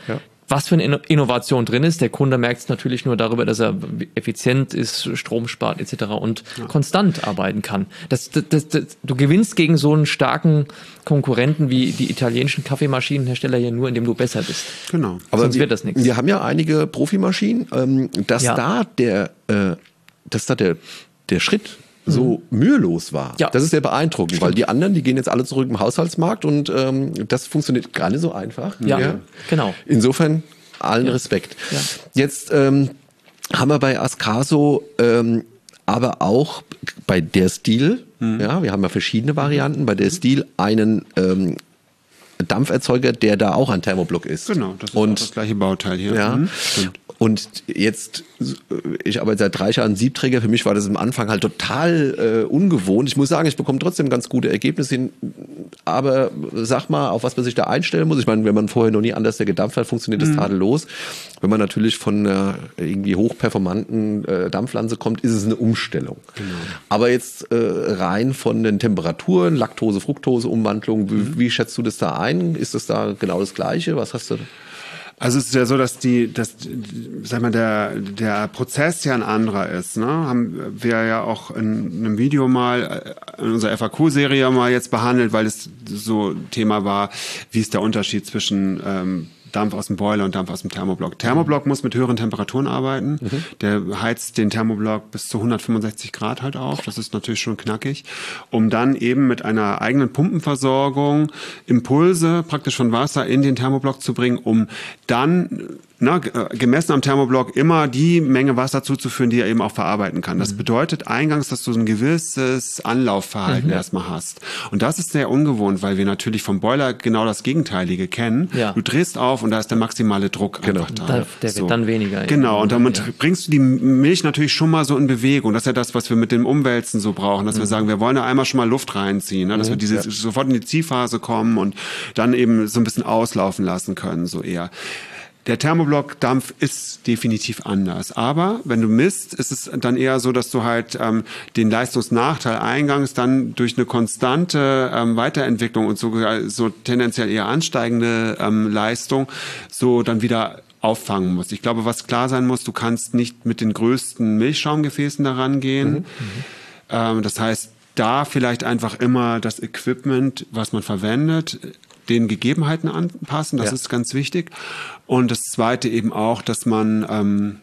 was für eine Innovation drin ist. Der Kunde merkt es natürlich nur darüber, dass er effizient ist, Strom spart et cetera und ja. konstant arbeiten kann. Das, das, das, das, du gewinnst gegen so einen starken Konkurrenten wie die italienischen Kaffeemaschinenhersteller hier nur, indem du besser bist. Genau. Aber sonst wir, wird das nichts. Wir haben ja einige Profimaschinen, ähm, dass Ja. da der, äh, dass da der, der Schritt so mhm. mühelos war. Ja. Das ist sehr beeindruckend, weil die anderen, die gehen jetzt alle zurück im Haushaltsmarkt und ähm, das funktioniert gar nicht so einfach. Ja, genau. Insofern allen Ja. Respekt. Ja. Jetzt ähm, haben wir bei Ascaso ähm, aber auch bei der Stil, mhm. ja, wir haben ja verschiedene Varianten, bei der Stil einen ähm, Dampferzeuger, der da auch ein Thermoblock ist. Genau, das ist und, auch das gleiche Bauteil hier. Ja, Mhm. Stimmt. und jetzt, ich arbeite seit drei Jahren Siebträger, für mich war das am Anfang halt total äh, ungewohnt. Ich muss sagen, ich bekomme trotzdem ganz gute Ergebnisse hin, aber sag mal, auf was man sich da einstellen muss. Ich meine, wenn man vorher noch nie anders gedampft hat, funktioniert das mhm. tadellos. Wenn man natürlich von einer irgendwie hochperformanten äh, Dampflanze kommt, ist es eine Umstellung. Genau. Aber jetzt äh, rein von den Temperaturen, Laktose, Fructose, Umwandlung, mhm. wie, wie schätzt du das da ein? Ist das da genau das Gleiche? Was hast du? Also es ist ja so, dass die, dass, sag mal, der, der Prozess ja ein anderer ist. Ne? Haben wir ja auch in einem Video mal in unserer F A Q-Serie mal jetzt behandelt, weil es so Thema war, wie ist der Unterschied zwischen ähm, Dampf aus dem Boiler und Dampf aus dem Thermoblock. Thermoblock muss mit höheren Temperaturen arbeiten. Mhm. Der heizt den Thermoblock bis zu hundertfünfundsechzig Grad halt auf. Das ist natürlich schon knackig. Um dann eben mit einer eigenen Pumpenversorgung Impulse praktisch von Wasser in den Thermoblock zu bringen, um dann na, gemessen am Thermoblock immer die Menge Wasser zuzuführen, die er eben auch verarbeiten kann. Das mhm. bedeutet eingangs, dass du so ein gewisses Anlaufverhalten mhm. erstmal hast. Und das ist sehr ungewohnt, weil wir natürlich vom Boiler genau das Gegenteilige kennen. Ja. Du drehst auf und da ist der maximale Druck genau. einfach da. da der so. wird dann weniger. Genau, und damit ja. bringst du die Milch natürlich schon mal so in Bewegung. Das ist ja das, was wir mit dem Umwälzen so brauchen, dass mhm. wir sagen, wir wollen da einmal schon mal Luft reinziehen, ne? dass mhm. wir diese, ja. sofort in die Ziehphase kommen und dann eben so ein bisschen auslaufen lassen können, so eher. Der Thermoblock-Dampf ist definitiv anders. Aber wenn du misst, ist es dann eher so, dass du halt ähm, den Leistungsnachteil eingangs dann durch eine konstante ähm, Weiterentwicklung und sogar so tendenziell eher ansteigende ähm, Leistung so dann wieder auffangen musst. Ich glaube, was klar sein muss, du kannst nicht mit den größten Milchschaumgefäßen daran gehen. Mhm. Ähm, das heißt, da vielleicht einfach immer das Equipment, was man verwendet, den Gegebenheiten anpassen, das ja. ist ganz wichtig. Und das Zweite eben auch, dass man ähm,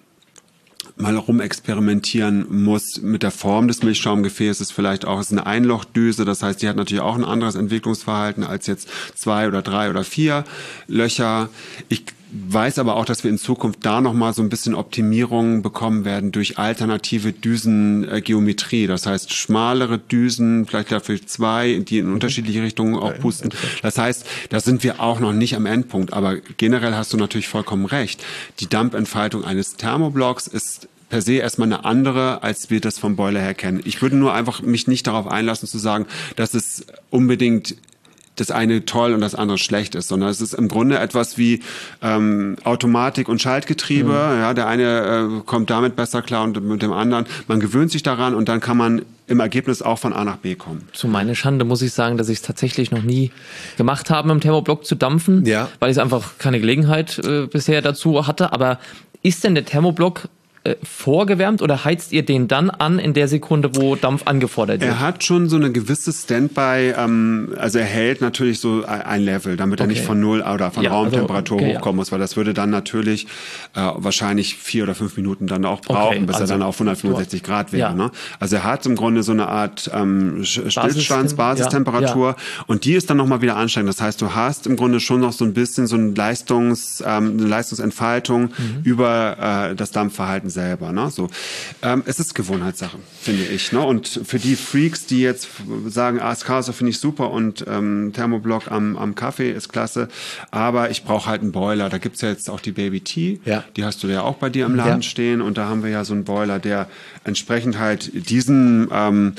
mal rumexperimentieren muss mit der Form des Milchschaumgefäßes. Vielleicht auch, es ist eine Einlochdüse, das heißt, die hat natürlich auch ein anderes Entwicklungsverhalten als jetzt zwei oder drei oder vier Löcher. Ich weiß aber auch, dass wir in Zukunft da nochmal so ein bisschen Optimierung bekommen werden durch alternative Düsengeometrie. Das heißt, schmalere Düsen, vielleicht dafür zwei, die in unterschiedliche Richtungen auch pusten. Das heißt, da sind wir auch noch nicht am Endpunkt. Aber generell hast du natürlich vollkommen recht. Die Dampfentfaltung eines Thermoblocks ist per se erstmal eine andere, als wir das vom Boiler her kennen. Ich würde nur einfach mich nicht darauf einlassen zu sagen, dass es unbedingt das eine toll und das andere schlecht ist, sondern es ist im Grunde etwas wie ähm, Automatik und Schaltgetriebe. Mhm. Ja, der eine äh, kommt damit besser klar und mit dem anderen. Man gewöhnt sich daran und dann kann man im Ergebnis auch von A nach B kommen. Zu meiner Schande muss ich sagen, dass ich es tatsächlich noch nie gemacht habe, im Thermoblock zu dampfen, ja. weil ich einfach keine Gelegenheit äh, bisher dazu hatte. Aber ist denn der Thermoblock äh, vorgewärmt oder heizt ihr den dann an in der Sekunde, wo Dampf angefordert wird? Er hat schon so eine gewisse Standby, ähm, also er hält natürlich so ein Level, damit okay. er nicht von Null oder von ja, Raumtemperatur also, okay, hochkommen ja. muss, weil das würde dann natürlich äh, wahrscheinlich vier oder fünf Minuten dann auch brauchen, okay, bis also, er dann auf hundertfünfundsechzig Grad wäre. Ja. Ne? Also er hat im Grunde so eine Art ähm, Stillstands, Basistemperatur ja, ja. und die ist dann nochmal wieder ansteigend. Das heißt, du hast im Grunde schon noch so ein bisschen so eine, Leistungs, ähm, eine Leistungsentfaltung mhm. über äh, das Dampfverhalten selber. Ne? So, ähm, es ist Gewohnheitssache, finde ich. Ne? Und für die Freaks, die jetzt sagen, ah, Ascaso finde ich super und ähm, Thermoblock am, am Kaffee ist klasse, aber ich brauche halt einen Boiler. Da gibt's ja jetzt auch die Baby Tea, ja. die hast du ja auch bei dir im Laden ja. stehen und da haben wir ja so einen Boiler, der entsprechend halt diesen ähm,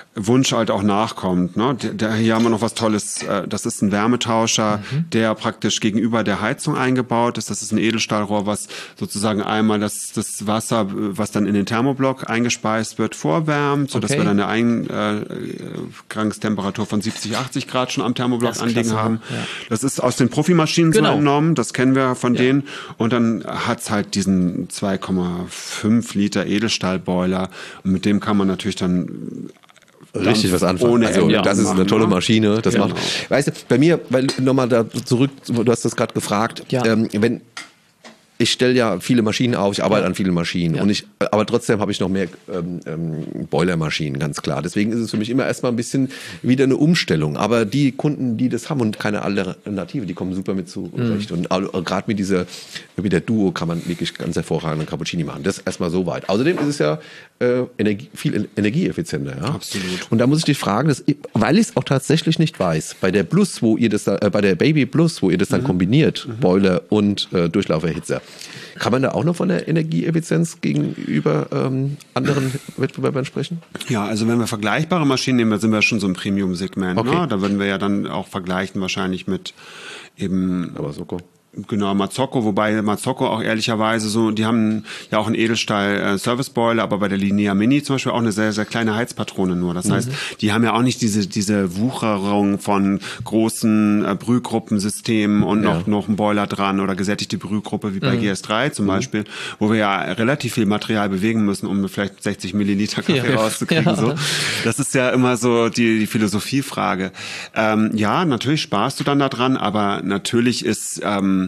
Wunsch halt auch nachkommt. Ne? Der, der, hier haben wir noch was Tolles. Äh, das ist ein Wärmetauscher, mhm. der praktisch gegenüber der Heizung eingebaut ist. Das ist ein Edelstahlrohr, was sozusagen einmal das, das Wasser, was dann in den Thermoblock eingespeist wird, vorwärmt, sodass okay. wir dann eine Eingangstemperatur von siebzig, achtzig Grad schon am Thermoblock anliegen klasse. haben. Ja. Das ist aus den Profimaschinen genau. so entnommen. Das kennen wir von ja. denen. Und dann hat's halt diesen zwei Komma fünf Liter Edelstahlboiler. Und mit dem kann man natürlich dann richtig was anfangen. Ohne also ja, das ist eine tolle Maschine. Das genau. macht. Weißt du, bei mir, weil nochmal da zurück, du hast das gerade gefragt, ja. ähm, wenn ich stelle ja viele Maschinen auf, ich arbeite ja. an vielen Maschinen ja. und ich, aber trotzdem habe ich noch mehr ähm, ähm, Boilermaschinen, ganz klar. Deswegen ist es für mich immer erstmal ein bisschen wieder eine Umstellung. Aber die Kunden, die das haben und keine Alternative, die kommen super mit zurecht. Mhm. Und äh, gerade mit dieser, mit der Duo kann man wirklich ganz hervorragende Cappuccini machen. Das erstmal so weit. Außerdem ist es ja äh, Energie, viel energieeffizienter. Ja? Absolut. Und da muss ich dich fragen, dass, weil ich es auch tatsächlich nicht weiß, bei der Plus, wo ihr das da, äh, bei der Baby Plus, wo ihr das dann mhm. kombiniert, mhm. Boiler und äh, Durchlauferhitzer, kann man da auch noch von der Energieeffizienz gegenüber ähm, anderen Wettbewerbern sprechen? Ja, also wenn wir vergleichbare Maschinen nehmen, dann sind wir schon so im Premium-Segment. Okay. Ne? Da würden wir ja dann auch vergleichen wahrscheinlich mit eben... Aber Soko. Genau, Mazzocco, wobei Mazzocco auch ehrlicherweise so, die haben ja auch einen Edelstahl-Service-Boiler, aber bei der Linea Mini zum Beispiel auch eine sehr, sehr kleine Heizpatrone nur. Das mhm. heißt, die haben ja auch nicht diese diese Wucherung von großen äh, Brühgruppensystemen und ja. noch noch einen Boiler dran oder gesättigte Brühgruppe wie bei mhm. G S drei zum mhm. Beispiel, wo wir ja relativ viel Material bewegen müssen, um vielleicht sechzig Milliliter Kaffee ja. rauszukriegen. Ja. So. Das ist ja immer so die, die Philosophiefrage. Ähm, ja, natürlich sparst du dann da dran, aber natürlich ist ähm,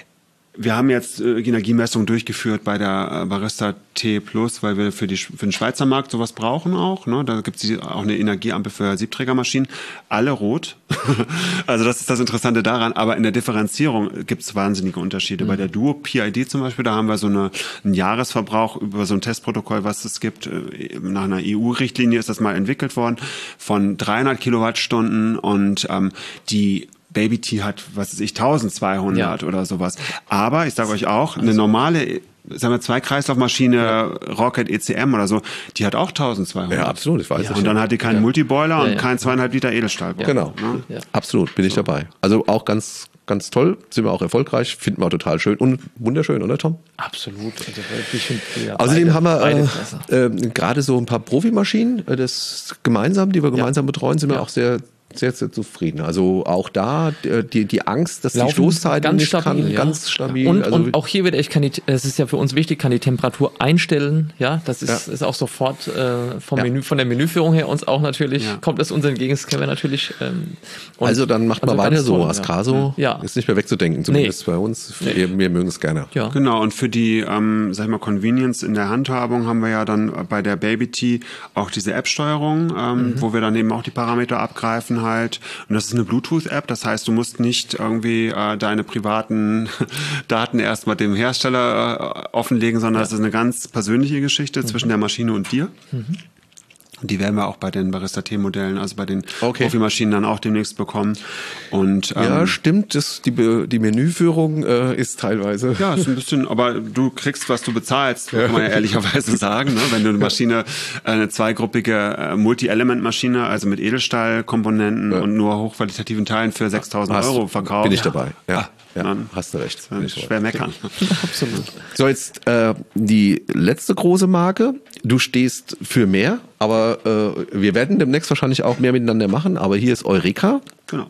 wir haben jetzt äh, Energiemessungen durchgeführt bei der äh, Barista T Plus, weil wir für, die, für den Schweizer Markt sowas brauchen auch. Ne? Da gibt es auch eine Energieampel für Siebträgermaschinen. Alle rot. Also das ist das Interessante daran. Aber in der Differenzierung gibt es wahnsinnige Unterschiede. Mhm. Bei der Duo P I D zum Beispiel, da haben wir so eine, einen Jahresverbrauch über so ein Testprotokoll, was es gibt. Nach einer E U-Richtlinie ist das mal entwickelt worden von dreihundert Kilowattstunden und ähm, die Baby T hat, was weiß ich, tausendzweihundert ja. oder sowas. Aber ich sage euch auch, eine normale, sagen wir, Zwei-Kreislauf-Maschine, ja. Rocket E C M oder so, die hat auch tausendzweihundert. Ja, absolut, ich weiß ja. Und dann hat die keinen ja. Multiboiler ja, und ja. keinen zweieinhalb Liter Edelstahlboiler. Genau, ne? ja. absolut, bin ich so. dabei. Also auch ganz, ganz toll, sind wir auch erfolgreich, finden wir auch total schön und wunderschön, oder Tom? Absolut. Also ich find, ja, Außerdem haben wir äh, äh, gerade so ein paar Profimaschinen, äh, das gemeinsam, die wir gemeinsam ja. betreuen, sind wir ja. auch sehr sehr, sehr zufrieden. Also auch da die, die Angst, dass Laufen die Stoßzeiten ganz nicht stabil, kann, ja. ganz stabil. Und, also und auch hier wieder, ich kann die, es ist ja für uns wichtig, kann die Temperatur einstellen. Ja, das ist, ja. ist auch sofort äh, vom ja. Menü, von der Menüführung her uns auch natürlich, ja. kommt es uns entgegen, das kennen wir natürlich. Ähm, also dann macht also man weiter so. Toll, Ascaso ja. ist nicht mehr wegzudenken, zumindest nee. bei uns. Nee. Wir, wir mögen es gerne. Ja. Genau, und für die, ähm, sag ich mal, Convenience in der Handhabung haben wir ja dann bei der Baby Tea auch diese App-Steuerung, ähm, mhm. wo wir dann eben auch die Parameter abgreifen halt. Und das ist eine Bluetooth-App, das heißt, du musst nicht irgendwie äh, deine privaten Daten erstmal dem Hersteller äh, offenlegen, sondern ja. das ist eine ganz persönliche Geschichte mhm. zwischen der Maschine und dir. Mhm. Und die werden wir auch bei den Barista-T-Modellen, also bei den okay. Profimaschinen dann auch demnächst bekommen. Und, ähm, ja, stimmt, das, die, die Menüführung äh, ist teilweise. Ja, ist ein bisschen, aber du kriegst, was du bezahlst, ja. kann man ja ehrlicherweise sagen. Ne? Wenn du eine Maschine, eine zweigruppige äh, Multi-Element-Maschine, also mit Edelstahlkomponenten ja. und nur hochqualitativen Teilen für sechstausend Euro verkaufst. Bin ich dabei, ja. Ah, Ja, dann hast du recht. Dann schwer meckern. Absolut. So, jetzt äh, die letzte große Marke. Du stehst für mehr, aber äh, wir werden demnächst wahrscheinlich auch mehr miteinander machen. Aber hier ist Eureka. Genau.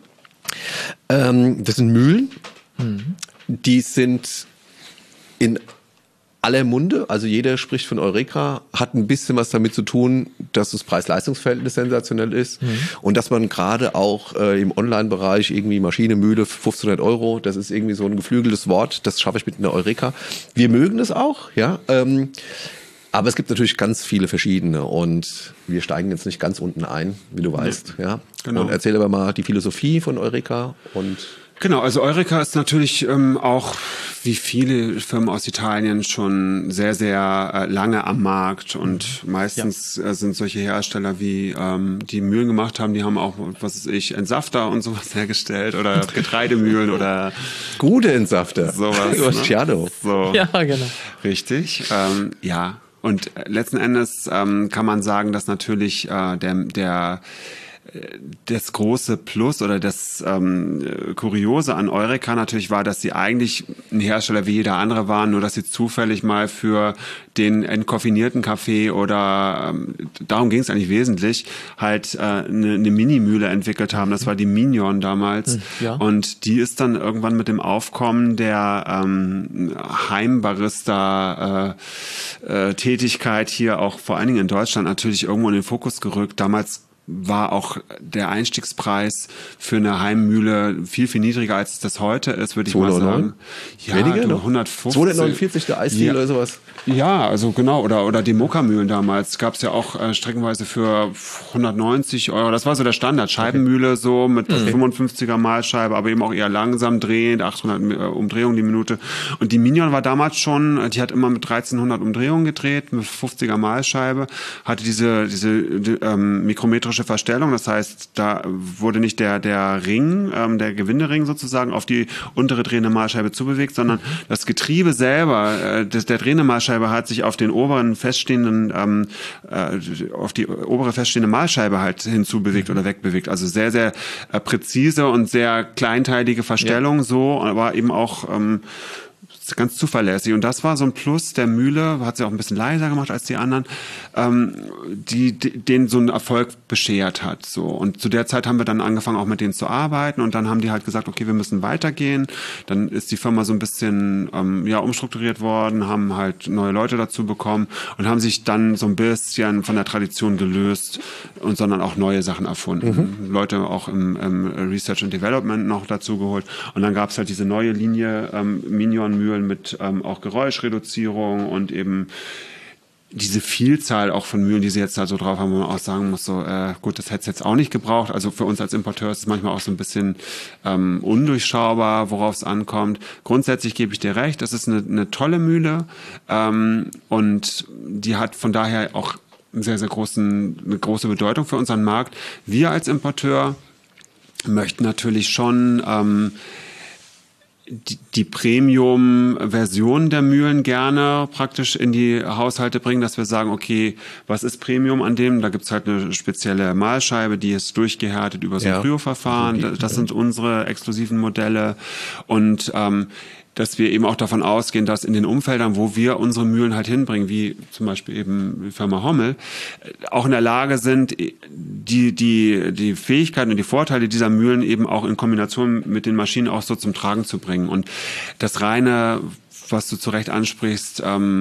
Ähm, das sind Mühlen. Mhm. Die sind in aller Munde, also jeder spricht von Eureka, hat ein bisschen was damit zu tun, dass das Preis-Leistungs-Verhältnis sensationell ist mhm. und dass man gerade auch äh, im Online-Bereich irgendwie Maschine, Mühle, fünfzehnhundert Euro, das ist irgendwie so ein geflügeltes Wort, das schaffe ich mit einer Eureka. Wir mögen es auch, ja, ähm, aber es gibt natürlich ganz viele verschiedene und wir steigen jetzt nicht ganz unten ein, wie du weißt, ja. Genau. Und erzähl aber mal die Philosophie von Eureka und Genau, also Eureka ist natürlich ähm, auch wie viele Firmen aus Italien schon sehr, sehr äh, lange am Markt und meistens ja. äh, sind solche Hersteller wie ähm, die Mühlen gemacht haben, die haben auch, was weiß ich, Entsafter und sowas hergestellt oder Getreidemühlen oder gute Entsafter. Sowas. Ne? So. Ja, genau. Richtig. Ähm, ja. und letzten Endes ähm, kann man sagen, dass natürlich äh, der, der das große Plus oder das ähm, Kuriose an Eureka natürlich war, dass sie eigentlich ein Hersteller wie jeder andere waren, nur dass sie zufällig mal für den entkoffinierten Kaffee oder ähm, darum ging es eigentlich wesentlich, halt äh, eine, eine Mini-Mühle entwickelt haben. Das war die Mignon damals. Ja. Und die ist dann irgendwann mit dem Aufkommen der ähm, Heimbarista-Tätigkeit äh, äh, hier auch vor allen Dingen in Deutschland natürlich irgendwo in den Fokus gerückt. Damals war auch der Einstiegspreis für eine Heimmühle viel, viel niedriger, als das heute ist, würde ich mal sagen. Ja, weniger, du, hundertfünfzig. zweihundertneunundvierzig der Eisdeal ja. oder sowas. Ja, also genau. Oder, oder die Mokka-Mühlen damals. Gab es ja auch äh, streckenweise für hundertneunzig Euro. Das war so der Standard. Scheibenmühle okay. so mit okay. fünfundfünfziger Mahlscheibe, aber eben auch eher langsam drehend, achthundert Umdrehungen die Minute. Und die Mignon war damals schon, die hat immer mit dreizehnhundert Umdrehungen gedreht, mit fünfziger Mahlscheibe, hatte diese, diese die, ähm, mikrometrische Verstellung, das heißt, da wurde nicht der der Ring, ähm, der Gewindering sozusagen auf die untere drehende Mahlscheibe zubewegt, sondern das Getriebe selber, äh, das, der drehende Mahlscheibe hat sich auf den oberen feststehenden, ähm, äh, auf die obere feststehende Mahlscheibe halt hinzubewegt oder wegbewegt. Also sehr, sehr äh, präzise und sehr kleinteilige Verstellung ja. so, aber eben auch ähm, ganz zuverlässig. Und das war so ein Plus der Mühle, hat sie auch ein bisschen leiser gemacht als die anderen, ähm, die, die denen so einen Erfolg beschert hat. So. Und zu der Zeit haben wir dann angefangen, auch mit denen zu arbeiten. Und dann haben die halt gesagt, okay, wir müssen weitergehen. Dann ist die Firma so ein bisschen ähm, ja umstrukturiert worden, haben halt neue Leute dazu bekommen und haben sich dann so ein bisschen von der Tradition gelöst und sondern auch neue Sachen erfunden. Mhm. Leute auch im, im Research and Development noch dazu geholt. Und dann gab es halt diese neue Linie ähm, Mignon-Mühlen mit ähm, auch Geräuschreduzierung und eben diese Vielzahl auch von Mühlen, die sie jetzt da so drauf haben, wo man auch sagen muss, so äh, gut, das hätte es jetzt auch nicht gebraucht. Also für uns als Importeur ist es manchmal auch so ein bisschen ähm, undurchschaubar, worauf es ankommt. Grundsätzlich gebe ich dir recht, das ist eine, eine tolle Mühle ähm, und die hat von daher auch einen sehr, sehr großen, eine große Bedeutung für unseren Markt. Wir als Importeur möchten natürlich schon ähm, die, die Premium-Version der Mühlen gerne praktisch in die Haushalte bringen, dass wir sagen, okay, was ist Premium an dem? Da gibt's halt eine spezielle Mahlscheibe, die ist durchgehärtet über so ein ja. Kryoverfahren. Das, das sind unsere exklusiven Modelle. Und ähm, dass wir eben auch davon ausgehen, dass in den Umfeldern, wo wir unsere Mühlen halt hinbringen, wie zum Beispiel eben die Firma Hommel, auch in der Lage sind, die, die, die Fähigkeiten und die Vorteile dieser Mühlen eben auch in Kombination mit den Maschinen auch so zum Tragen zu bringen. Und das reine, was du zu Recht ansprichst,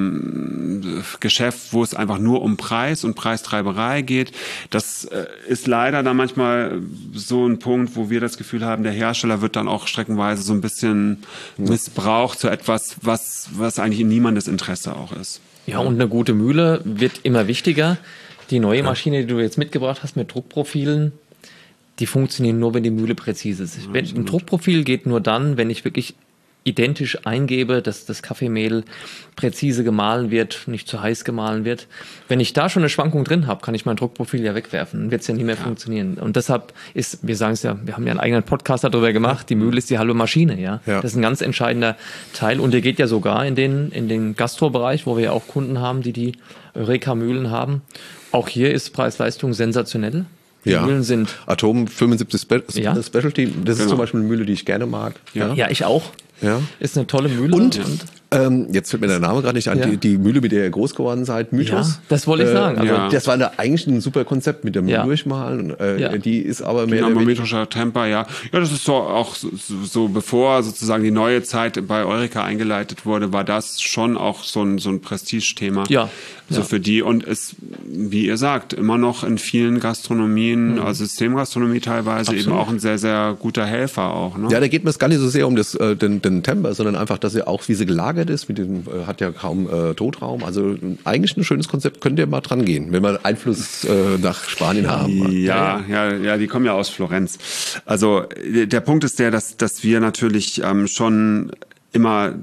ähm, Geschäft, wo es einfach nur um Preis und Preistreiberei geht, das äh, ist leider dann manchmal so ein Punkt, wo wir das Gefühl haben, der Hersteller wird dann auch streckenweise so ein bisschen missbraucht zu etwas, was, was eigentlich in niemandes Interesse auch ist. Ja, und eine gute Mühle wird immer wichtiger. Die neue Maschine, die du jetzt mitgebracht hast mit Druckprofilen, die funktionieren nur, wenn die Mühle präzise ist. Ja, wenn, ein Druckprofil geht nur dann, wenn ich wirklich identisch eingebe, dass das Kaffeemehl präzise gemahlen wird, nicht zu heiß gemahlen wird. Wenn ich da schon eine Schwankung drin habe, kann ich mein Druckprofil ja wegwerfen. Dann wird es ja nie mehr ja. funktionieren. Und deshalb ist, wir sagen es ja, wir haben ja einen eigenen Podcast darüber gemacht, die Mühle ist die halbe Maschine. Ja? ja. Das ist ein ganz entscheidender Teil. Und der geht ja sogar in den, in den Gastrobereich, wo wir ja auch Kunden haben, die die Eureka-Mühlen haben. Auch hier ist Preis-Leistung sensationell. Die ja. Mühlen sind Atom fünfundsiebzig Spe ja. Specialty. Das genau. ist zum Beispiel eine Mühle, die ich gerne mag. Ja, ja ich auch. Ja. Ist eine tolle Mühle. Und, und ähm, jetzt fällt mir der Name gerade nicht an, ja. die, die Mühle, mit der ihr groß geworden seid, Mythos. Ja, das wollte ich äh, sagen. Also ja. das war eine, eigentlich ein super Konzept mit dem ja. Durchmalen. Äh, ja. Die ist aber mehr dynamometrischer Temper, ja. Ja, das ist so auch so, so, bevor sozusagen die neue Zeit bei Eureka eingeleitet wurde, war das schon auch so ein, so ein Prestigethema. Ja. So ja. für die und ist, wie ihr sagt, immer noch in vielen Gastronomien, mhm. also Systemgastronomie teilweise, Absolut. eben auch ein sehr, sehr guter Helfer auch. Ne? Ja, da geht mir es gar nicht so sehr um das, äh, den, den Temper, sondern einfach, dass er auch, wie sie gelagert ist, mit dem, äh, hat ja kaum äh, Totraum. Also eigentlich ein schönes Konzept, könnt ihr mal dran gehen, wenn wir Einfluss äh, nach Spanien haben. Ja, ja, ja, ja, die kommen ja aus Florenz. Also der Punkt ist der, dass, dass wir natürlich ähm, schon immer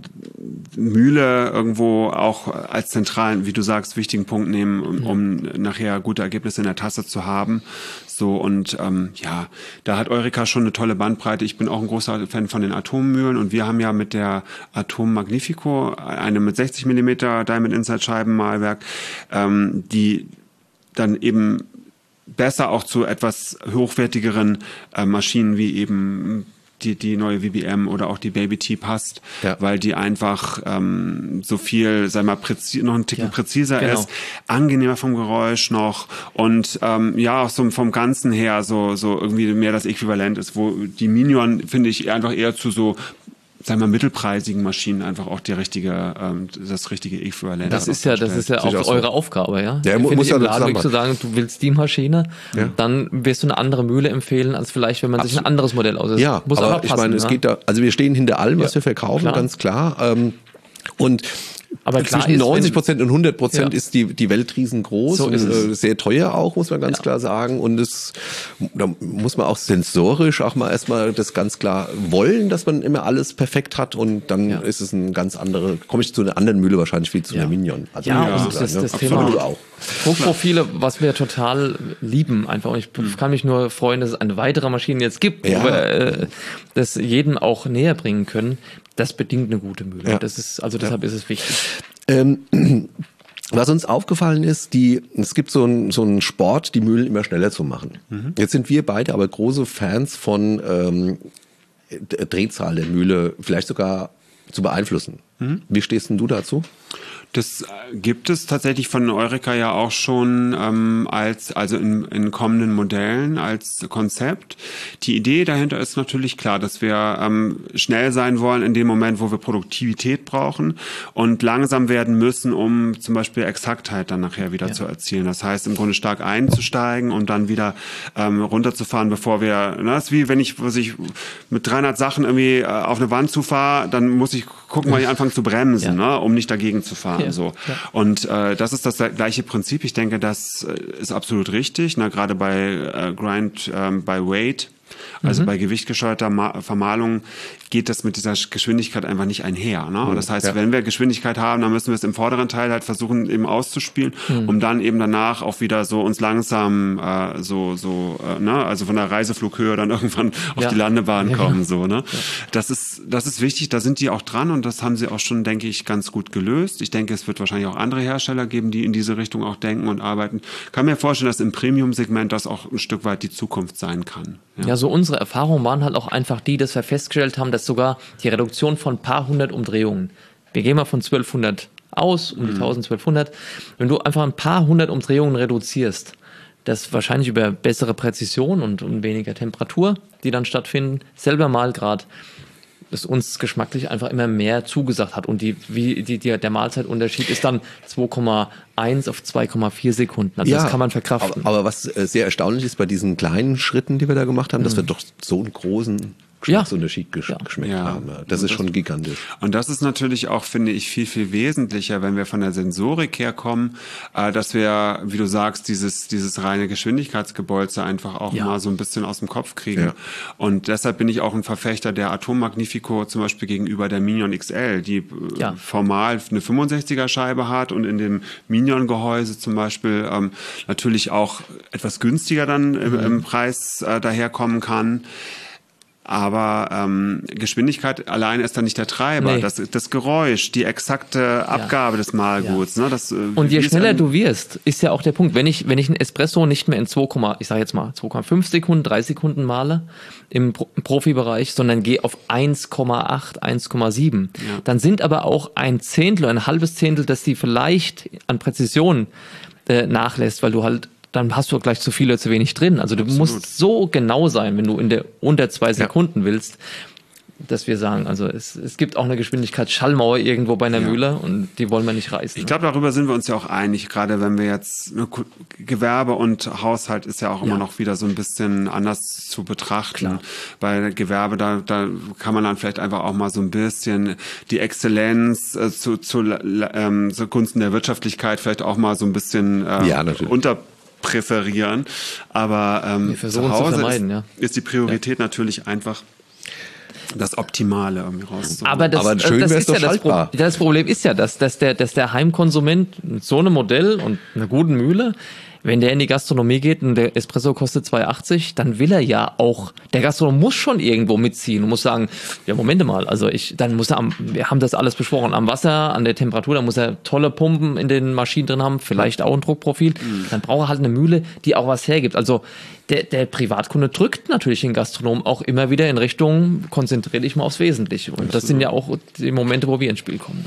Mühle irgendwo auch als zentralen, wie du sagst, wichtigen Punkt nehmen, um, um nachher gute Ergebnisse in der Tasse zu haben. So, und ähm, ja, da hat Eureka schon eine tolle Bandbreite. Ich bin auch ein großer Fan von den Atommühlen und wir haben ja mit der Atom Magnifico eine mit sechzig Millimeter Diamond Inside Scheibenmalwerk, ähm, die dann eben besser auch zu etwas hochwertigeren äh, Maschinen wie eben die die neue V B M oder auch die Baby T passt, ja. weil die einfach ähm, so viel, sag mal, präzi- noch ein Ticken ja, präziser genau. ist, angenehmer vom Geräusch noch und ähm, ja auch so vom Ganzen her so so irgendwie mehr das Äquivalent ist, wo die Minion, finde ich, einfach eher zu so, sagen wir, mittelpreisigen Maschinen einfach auch die richtige, ähm, das richtige Äquivalent. Das ist ja, das ist ja auch, auch eure so. Aufgabe, ja. Der mu- muss ja Laden zu sagen, du willst die Maschine, ja. dann wirst du eine andere Mühle empfehlen, als vielleicht, wenn man Absolut. sich ein anderes Modell aussucht. Ja, muss aber passen, ich meine, ja? es geht da, also wir stehen hinter allem, was ja. wir verkaufen, klar. ganz klar. Ähm, und aber zwischen neunzig Prozent und hundert Prozent ja. ist die, die Welt riesengroß so und äh, sehr teuer auch, muss man ganz ja. klar sagen. Und es, da muss man auch sensorisch auch mal erstmal das ganz klar wollen, dass man immer alles perfekt hat. Und dann ja. ist es ein ganz andere, komme ich zu einer anderen Mühle wahrscheinlich wie zu ja. einer Minion. Also ja, ja. das, das, das Thema auch. Druckprofile, was wir total lieben einfach. Und ich mhm. kann mich nur freuen, dass es eine weitere Maschine jetzt gibt, ja. wo wir äh, das jedem auch näher bringen können. Das bedingt eine gute Mühle. Ja. Das ist, also deshalb ja. ist es wichtig. Ähm, was uns aufgefallen ist, die, es gibt so einen so einen Sport, die Mühlen immer schneller zu machen. Mhm. Jetzt sind wir beide aber große Fans von ähm, Drehzahl der Mühle, vielleicht sogar zu beeinflussen. Mhm. Wie stehst denn du dazu? Das gibt es tatsächlich von Eureka ja auch schon ähm, als, also in, in kommenden Modellen als Konzept. Die Idee dahinter ist natürlich klar, dass wir ähm, schnell sein wollen in dem Moment, wo wir Produktivität brauchen und langsam werden müssen, um zum Beispiel Exaktheit dann nachher wieder ja. zu erzielen. Das heißt, im Grunde stark einzusteigen und dann wieder ähm, runterzufahren, bevor wir, ne, das ist wie wenn ich, was ich mit dreihundert Sachen irgendwie äh, auf eine Wand zufahre, dann muss ich gucken, weil ich anfange zu bremsen, ja. ne, um nicht dagegen zu fahren. Ja. So. Ja. Und äh, das ist das gleiche Prinzip. Ich denke, das ist absolut richtig. Na, gerade bei äh, Grind, ähm, bei Weight, also mhm. bei gewichtgesteuerter Ma- Vermahlung geht das mit dieser Geschwindigkeit einfach nicht einher. Ne? Und das heißt, ja. wenn wir Geschwindigkeit haben, dann müssen wir es im vorderen Teil halt versuchen eben auszuspielen, mhm. um dann eben danach auch wieder so uns langsam äh, so so äh, ne, also von der Reiseflughöhe dann irgendwann auf ja. die Landebahn ja. kommen. So, ne? Ja. Das ist das ist wichtig. Da sind die auch dran und das haben sie auch schon, denke ich, ganz gut gelöst. Ich denke, es wird wahrscheinlich auch andere Hersteller geben, die in diese Richtung auch denken und arbeiten. Ich kann mir vorstellen, dass im Premium-Segment das auch ein Stück weit die Zukunft sein kann. Ja, ja, so unsere Erfahrungen waren halt auch einfach die, dass wir festgestellt haben, dass sogar die Reduktion von ein paar hundert Umdrehungen, wir gehen mal von zwölfhundert aus, um die mhm. tausend, zwölfhundert, wenn du einfach ein paar hundert Umdrehungen reduzierst, das wahrscheinlich über bessere Präzision und, und weniger Temperatur, die dann stattfinden, selber mal gerade, das uns geschmacklich einfach immer mehr zugesagt hat. Und die, wie, die, die, der Mahlzeitunterschied ist dann zwei Komma eins auf zwei Komma vier Sekunden. Also ja, das kann man verkraften. Aber, aber was sehr erstaunlich ist bei diesen kleinen Schritten, die wir da gemacht haben, mhm. dass wir doch so einen großen Geschmacksunterschied ja. geschmeckt ja. haben. Das ist schon gigantisch. Und das ist natürlich auch, finde ich, viel, viel wesentlicher, wenn wir von der Sensorik herkommen, äh, dass wir, wie du sagst, dieses, dieses reine Geschwindigkeitsgebolze einfach auch ja. mal so ein bisschen aus dem Kopf kriegen. Ja. Und deshalb bin ich auch ein Verfechter der Atom Magnifico zum Beispiel gegenüber der Minion X L, die ja. formal eine fünfundsechziger Scheibe hat und in dem Minion-Gehäuse zum Beispiel ähm, natürlich auch etwas günstiger dann mhm. im, im Preis äh, daherkommen kann. Aber ähm, Geschwindigkeit alleine ist dann nicht der Treiber. Nee. Das, das Geräusch, die exakte Abgabe ja. des Mahlguts. Ja. Ne, das, und je schneller du wirst, ist ja auch der Punkt. Wenn ich, wenn ich einen Espresso nicht mehr in zwei, ich sage jetzt mal zwei Komma fünf Sekunden, drei Sekunden male im, Pro- im Profibereich, sondern gehe auf eins Komma acht, eins Komma sieben, ja. dann sind aber auch ein Zehntel, ein halbes Zehntel, dass die vielleicht an Präzision äh, nachlässt, weil du halt dann hast du gleich zu viel oder zu wenig drin. Also du Absolut. musst so genau sein, wenn du in der unter zwei Sekunden ja. willst, dass wir sagen, also es, es gibt auch eine Geschwindigkeitsschallmauer irgendwo bei einer ja. Mühle und die wollen wir nicht reißen. Ich glaube, darüber sind wir uns ja auch einig, gerade wenn wir jetzt Gewerbe und Haushalt ist ja auch ja. immer noch wieder so ein bisschen anders zu betrachten. Klar. Bei Gewerbe, da, da kann man dann vielleicht einfach auch mal so ein bisschen die Exzellenz äh, zu, zu ähm, zugunsten der Wirtschaftlichkeit vielleicht auch mal so ein bisschen äh, ja, unter präferieren, aber ähm, zu Hause zu ist, ja. ist die Priorität ja. natürlich einfach das Optimale irgendwie rauszuholen. Aber das, Aber schön das wär's ist doch ja das, Pro schaltbar. das Problem ist ja, dass, dass, der, dass der Heimkonsument mit so einem Modell und einer guten Mühle, wenn der in die Gastronomie geht und der Espresso kostet zwei achtzig, dann will er ja auch, der Gastronom muss schon irgendwo mitziehen und muss sagen, ja Moment mal, also ich, dann muss er, am, wir haben das alles besprochen, am Wasser, an der Temperatur, da muss er tolle Pumpen in den Maschinen drin haben, vielleicht auch ein Druckprofil, mhm. dann braucht er halt eine Mühle, die auch was hergibt. Also der, der Privatkunde drückt natürlich den Gastronom auch immer wieder in Richtung, konzentriere dich mal aufs Wesentliche. Und das sind ja auch die Momente, wo wir ins Spiel kommen.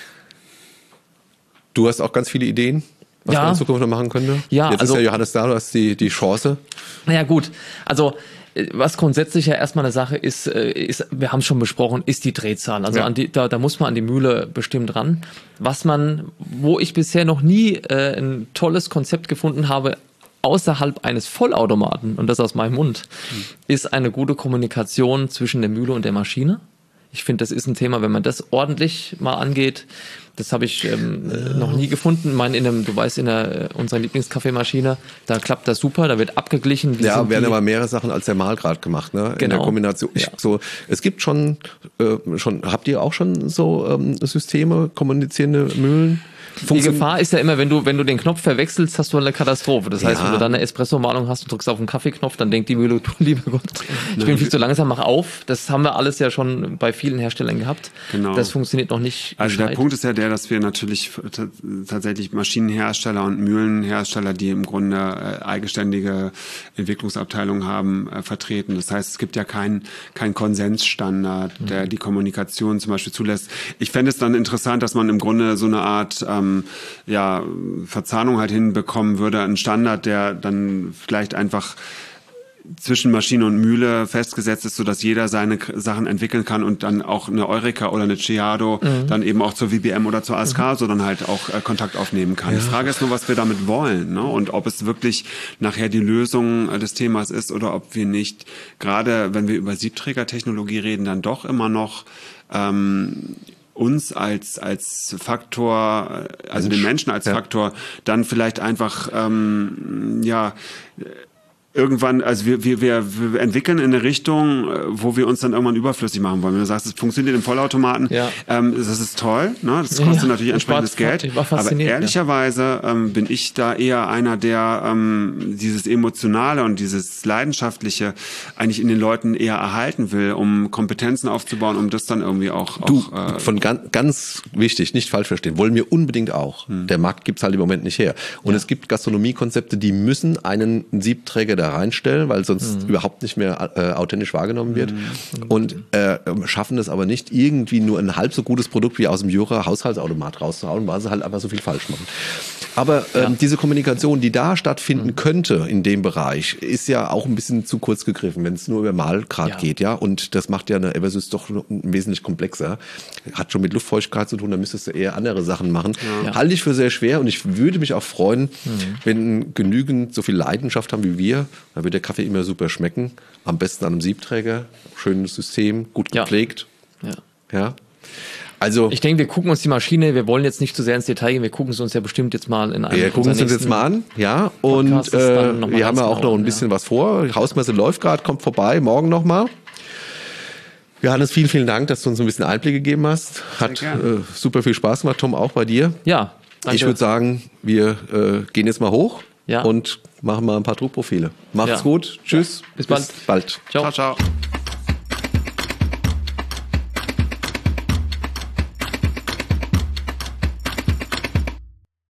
Du hast auch ganz viele Ideen, was Ja. man in Zukunft noch machen könnte. Ja, Jetzt also- ist ja Johannes da, du hast die, die Chance. Naja gut, also äh, was grundsätzlich ja erstmal eine Sache ist, äh, ist wir haben es schon besprochen, ist die Drehzahl. Also Ja. an die, da, da muss man an die Mühle bestimmt ran. Was man, wo ich bisher noch nie äh, ein tolles Konzept gefunden habe, außerhalb eines Vollautomaten, und das aus meinem Mund, mhm. ist eine gute Kommunikation zwischen der Mühle und der Maschine. Ich finde, das ist ein Thema, wenn man das ordentlich mal angeht, das habe ich ähm, ja. noch nie gefunden. Ich meine, in einem, du weißt, in der, unserer Lieblingskaffeemaschine, da klappt das super, da wird abgeglichen. Wie Ja, werden die, aber mehrere Sachen als der Malgrad gemacht, ne? In Genau. der Kombination. Ich, Ja. so, es gibt schon, äh, schon, habt ihr auch schon so ähm, Systeme, kommunizierende Mühlen? Die Gefahr ist ja immer, wenn du, wenn du den Knopf verwechselst, hast du eine Katastrophe. Das heißt, Ja. wenn du dann eine Espresso-Malung hast und drückst auf den Kaffeeknopf, dann denkt die Mühle, du lieber Gott, ich bin viel zu langsam, mach auf. Das haben wir alles ja schon bei vielen Herstellern gehabt. Genau. Das funktioniert noch nicht Also der gescheit. Punkt ist ja der, dass wir natürlich t- tatsächlich Maschinenhersteller und Mühlenhersteller, die im Grunde äh, eigenständige Entwicklungsabteilungen haben, äh, vertreten. Das heißt, es gibt ja keinen kein Konsensstandard, der die Kommunikation zum Beispiel zulässt. Ich fände es dann interessant, dass man im Grunde so eine Art ähm, ja, Verzahnung halt hinbekommen würde, einen Standard, der dann vielleicht einfach zwischen Maschine und Mühle festgesetzt ist, sodass jeder seine K- Sachen entwickeln kann und dann auch eine Eureka oder eine Chiado mhm. dann eben auch zur V B M oder zur A S K mhm. so dann halt auch äh, Kontakt aufnehmen kann. Ja. Die Frage ist nur, was wir damit wollen, ne? Und ob es wirklich nachher die Lösung äh, des Themas ist oder ob wir nicht, gerade wenn wir über Siebträgertechnologie reden, dann doch immer noch ähm, uns als als Faktor, also den Menschen als ja. Faktor, dann vielleicht einfach ähm, ja irgendwann, also wir, wir, wir, wir entwickeln in eine Richtung, wo wir uns dann irgendwann überflüssig machen wollen. Wenn du sagst, es funktioniert im Vollautomaten, Ja. ähm, das ist toll, ne? Das kostet Ja, natürlich ich entsprechendes war- Geld. ich war Aber fasziniert, ehrlicherweise ähm, bin ich da eher einer, der ähm, dieses Emotionale und dieses Leidenschaftliche eigentlich in den Leuten eher erhalten will, um Kompetenzen aufzubauen, um das dann irgendwie auch... Du, auch, äh, von ganz, ganz wichtig, nicht falsch verstehen, wollen wir unbedingt auch. Hm. Der Markt gibt's halt im Moment nicht her. Und ja. es gibt Gastronomiekonzepte, die müssen einen Siebträger da reinstellen, weil sonst mhm. überhaupt nicht mehr äh, authentisch wahrgenommen wird. Mhm. Und äh, schaffen es aber nicht, irgendwie nur ein halb so gutes Produkt wie aus dem Jura Haushaltsautomat rauszuhauen, weil sie halt einfach so viel falsch machen. Aber ähm, ja. diese Kommunikation, die da stattfinden mhm. könnte in dem Bereich, ist ja auch ein bisschen zu kurz gegriffen, wenn es nur über Malgrad ja. geht, ja. Und das macht ja eine Eversys doch wesentlich komplexer. Hat schon mit Luftfeuchtigkeit zu tun, da müsstest du eher andere Sachen machen. Ja. Halte ich für sehr schwer und ich würde mich auch freuen, mhm. wenn genügend so viel Leidenschaft haben wie wir, dann wird der Kaffee immer super schmecken. Am besten an einem Siebträger, schönes System, gut gepflegt. Ja. ja. ja. Also, ich denke, wir gucken uns die Maschine, wir wollen jetzt nicht zu sehr ins Detail gehen, wir gucken es uns ja bestimmt jetzt mal in einem Wir gucken es uns jetzt mal an, ja. Und äh, wir haben ja auch noch ein bisschen ja. was vor. Die Hausmesse läuft gerade, kommt vorbei, morgen nochmal. Johannes, vielen, vielen Dank, dass du uns ein bisschen Einblick gegeben hast. Hat äh, super viel Spaß gemacht, Tom, auch bei dir. Ja, danke. Ich würde sagen, wir äh, gehen jetzt mal hoch ja. und machen mal ein paar Druckprofile. Macht's ja. gut, tschüss, ja. bis bald. Bis bald. Ciao, ciao. ciao.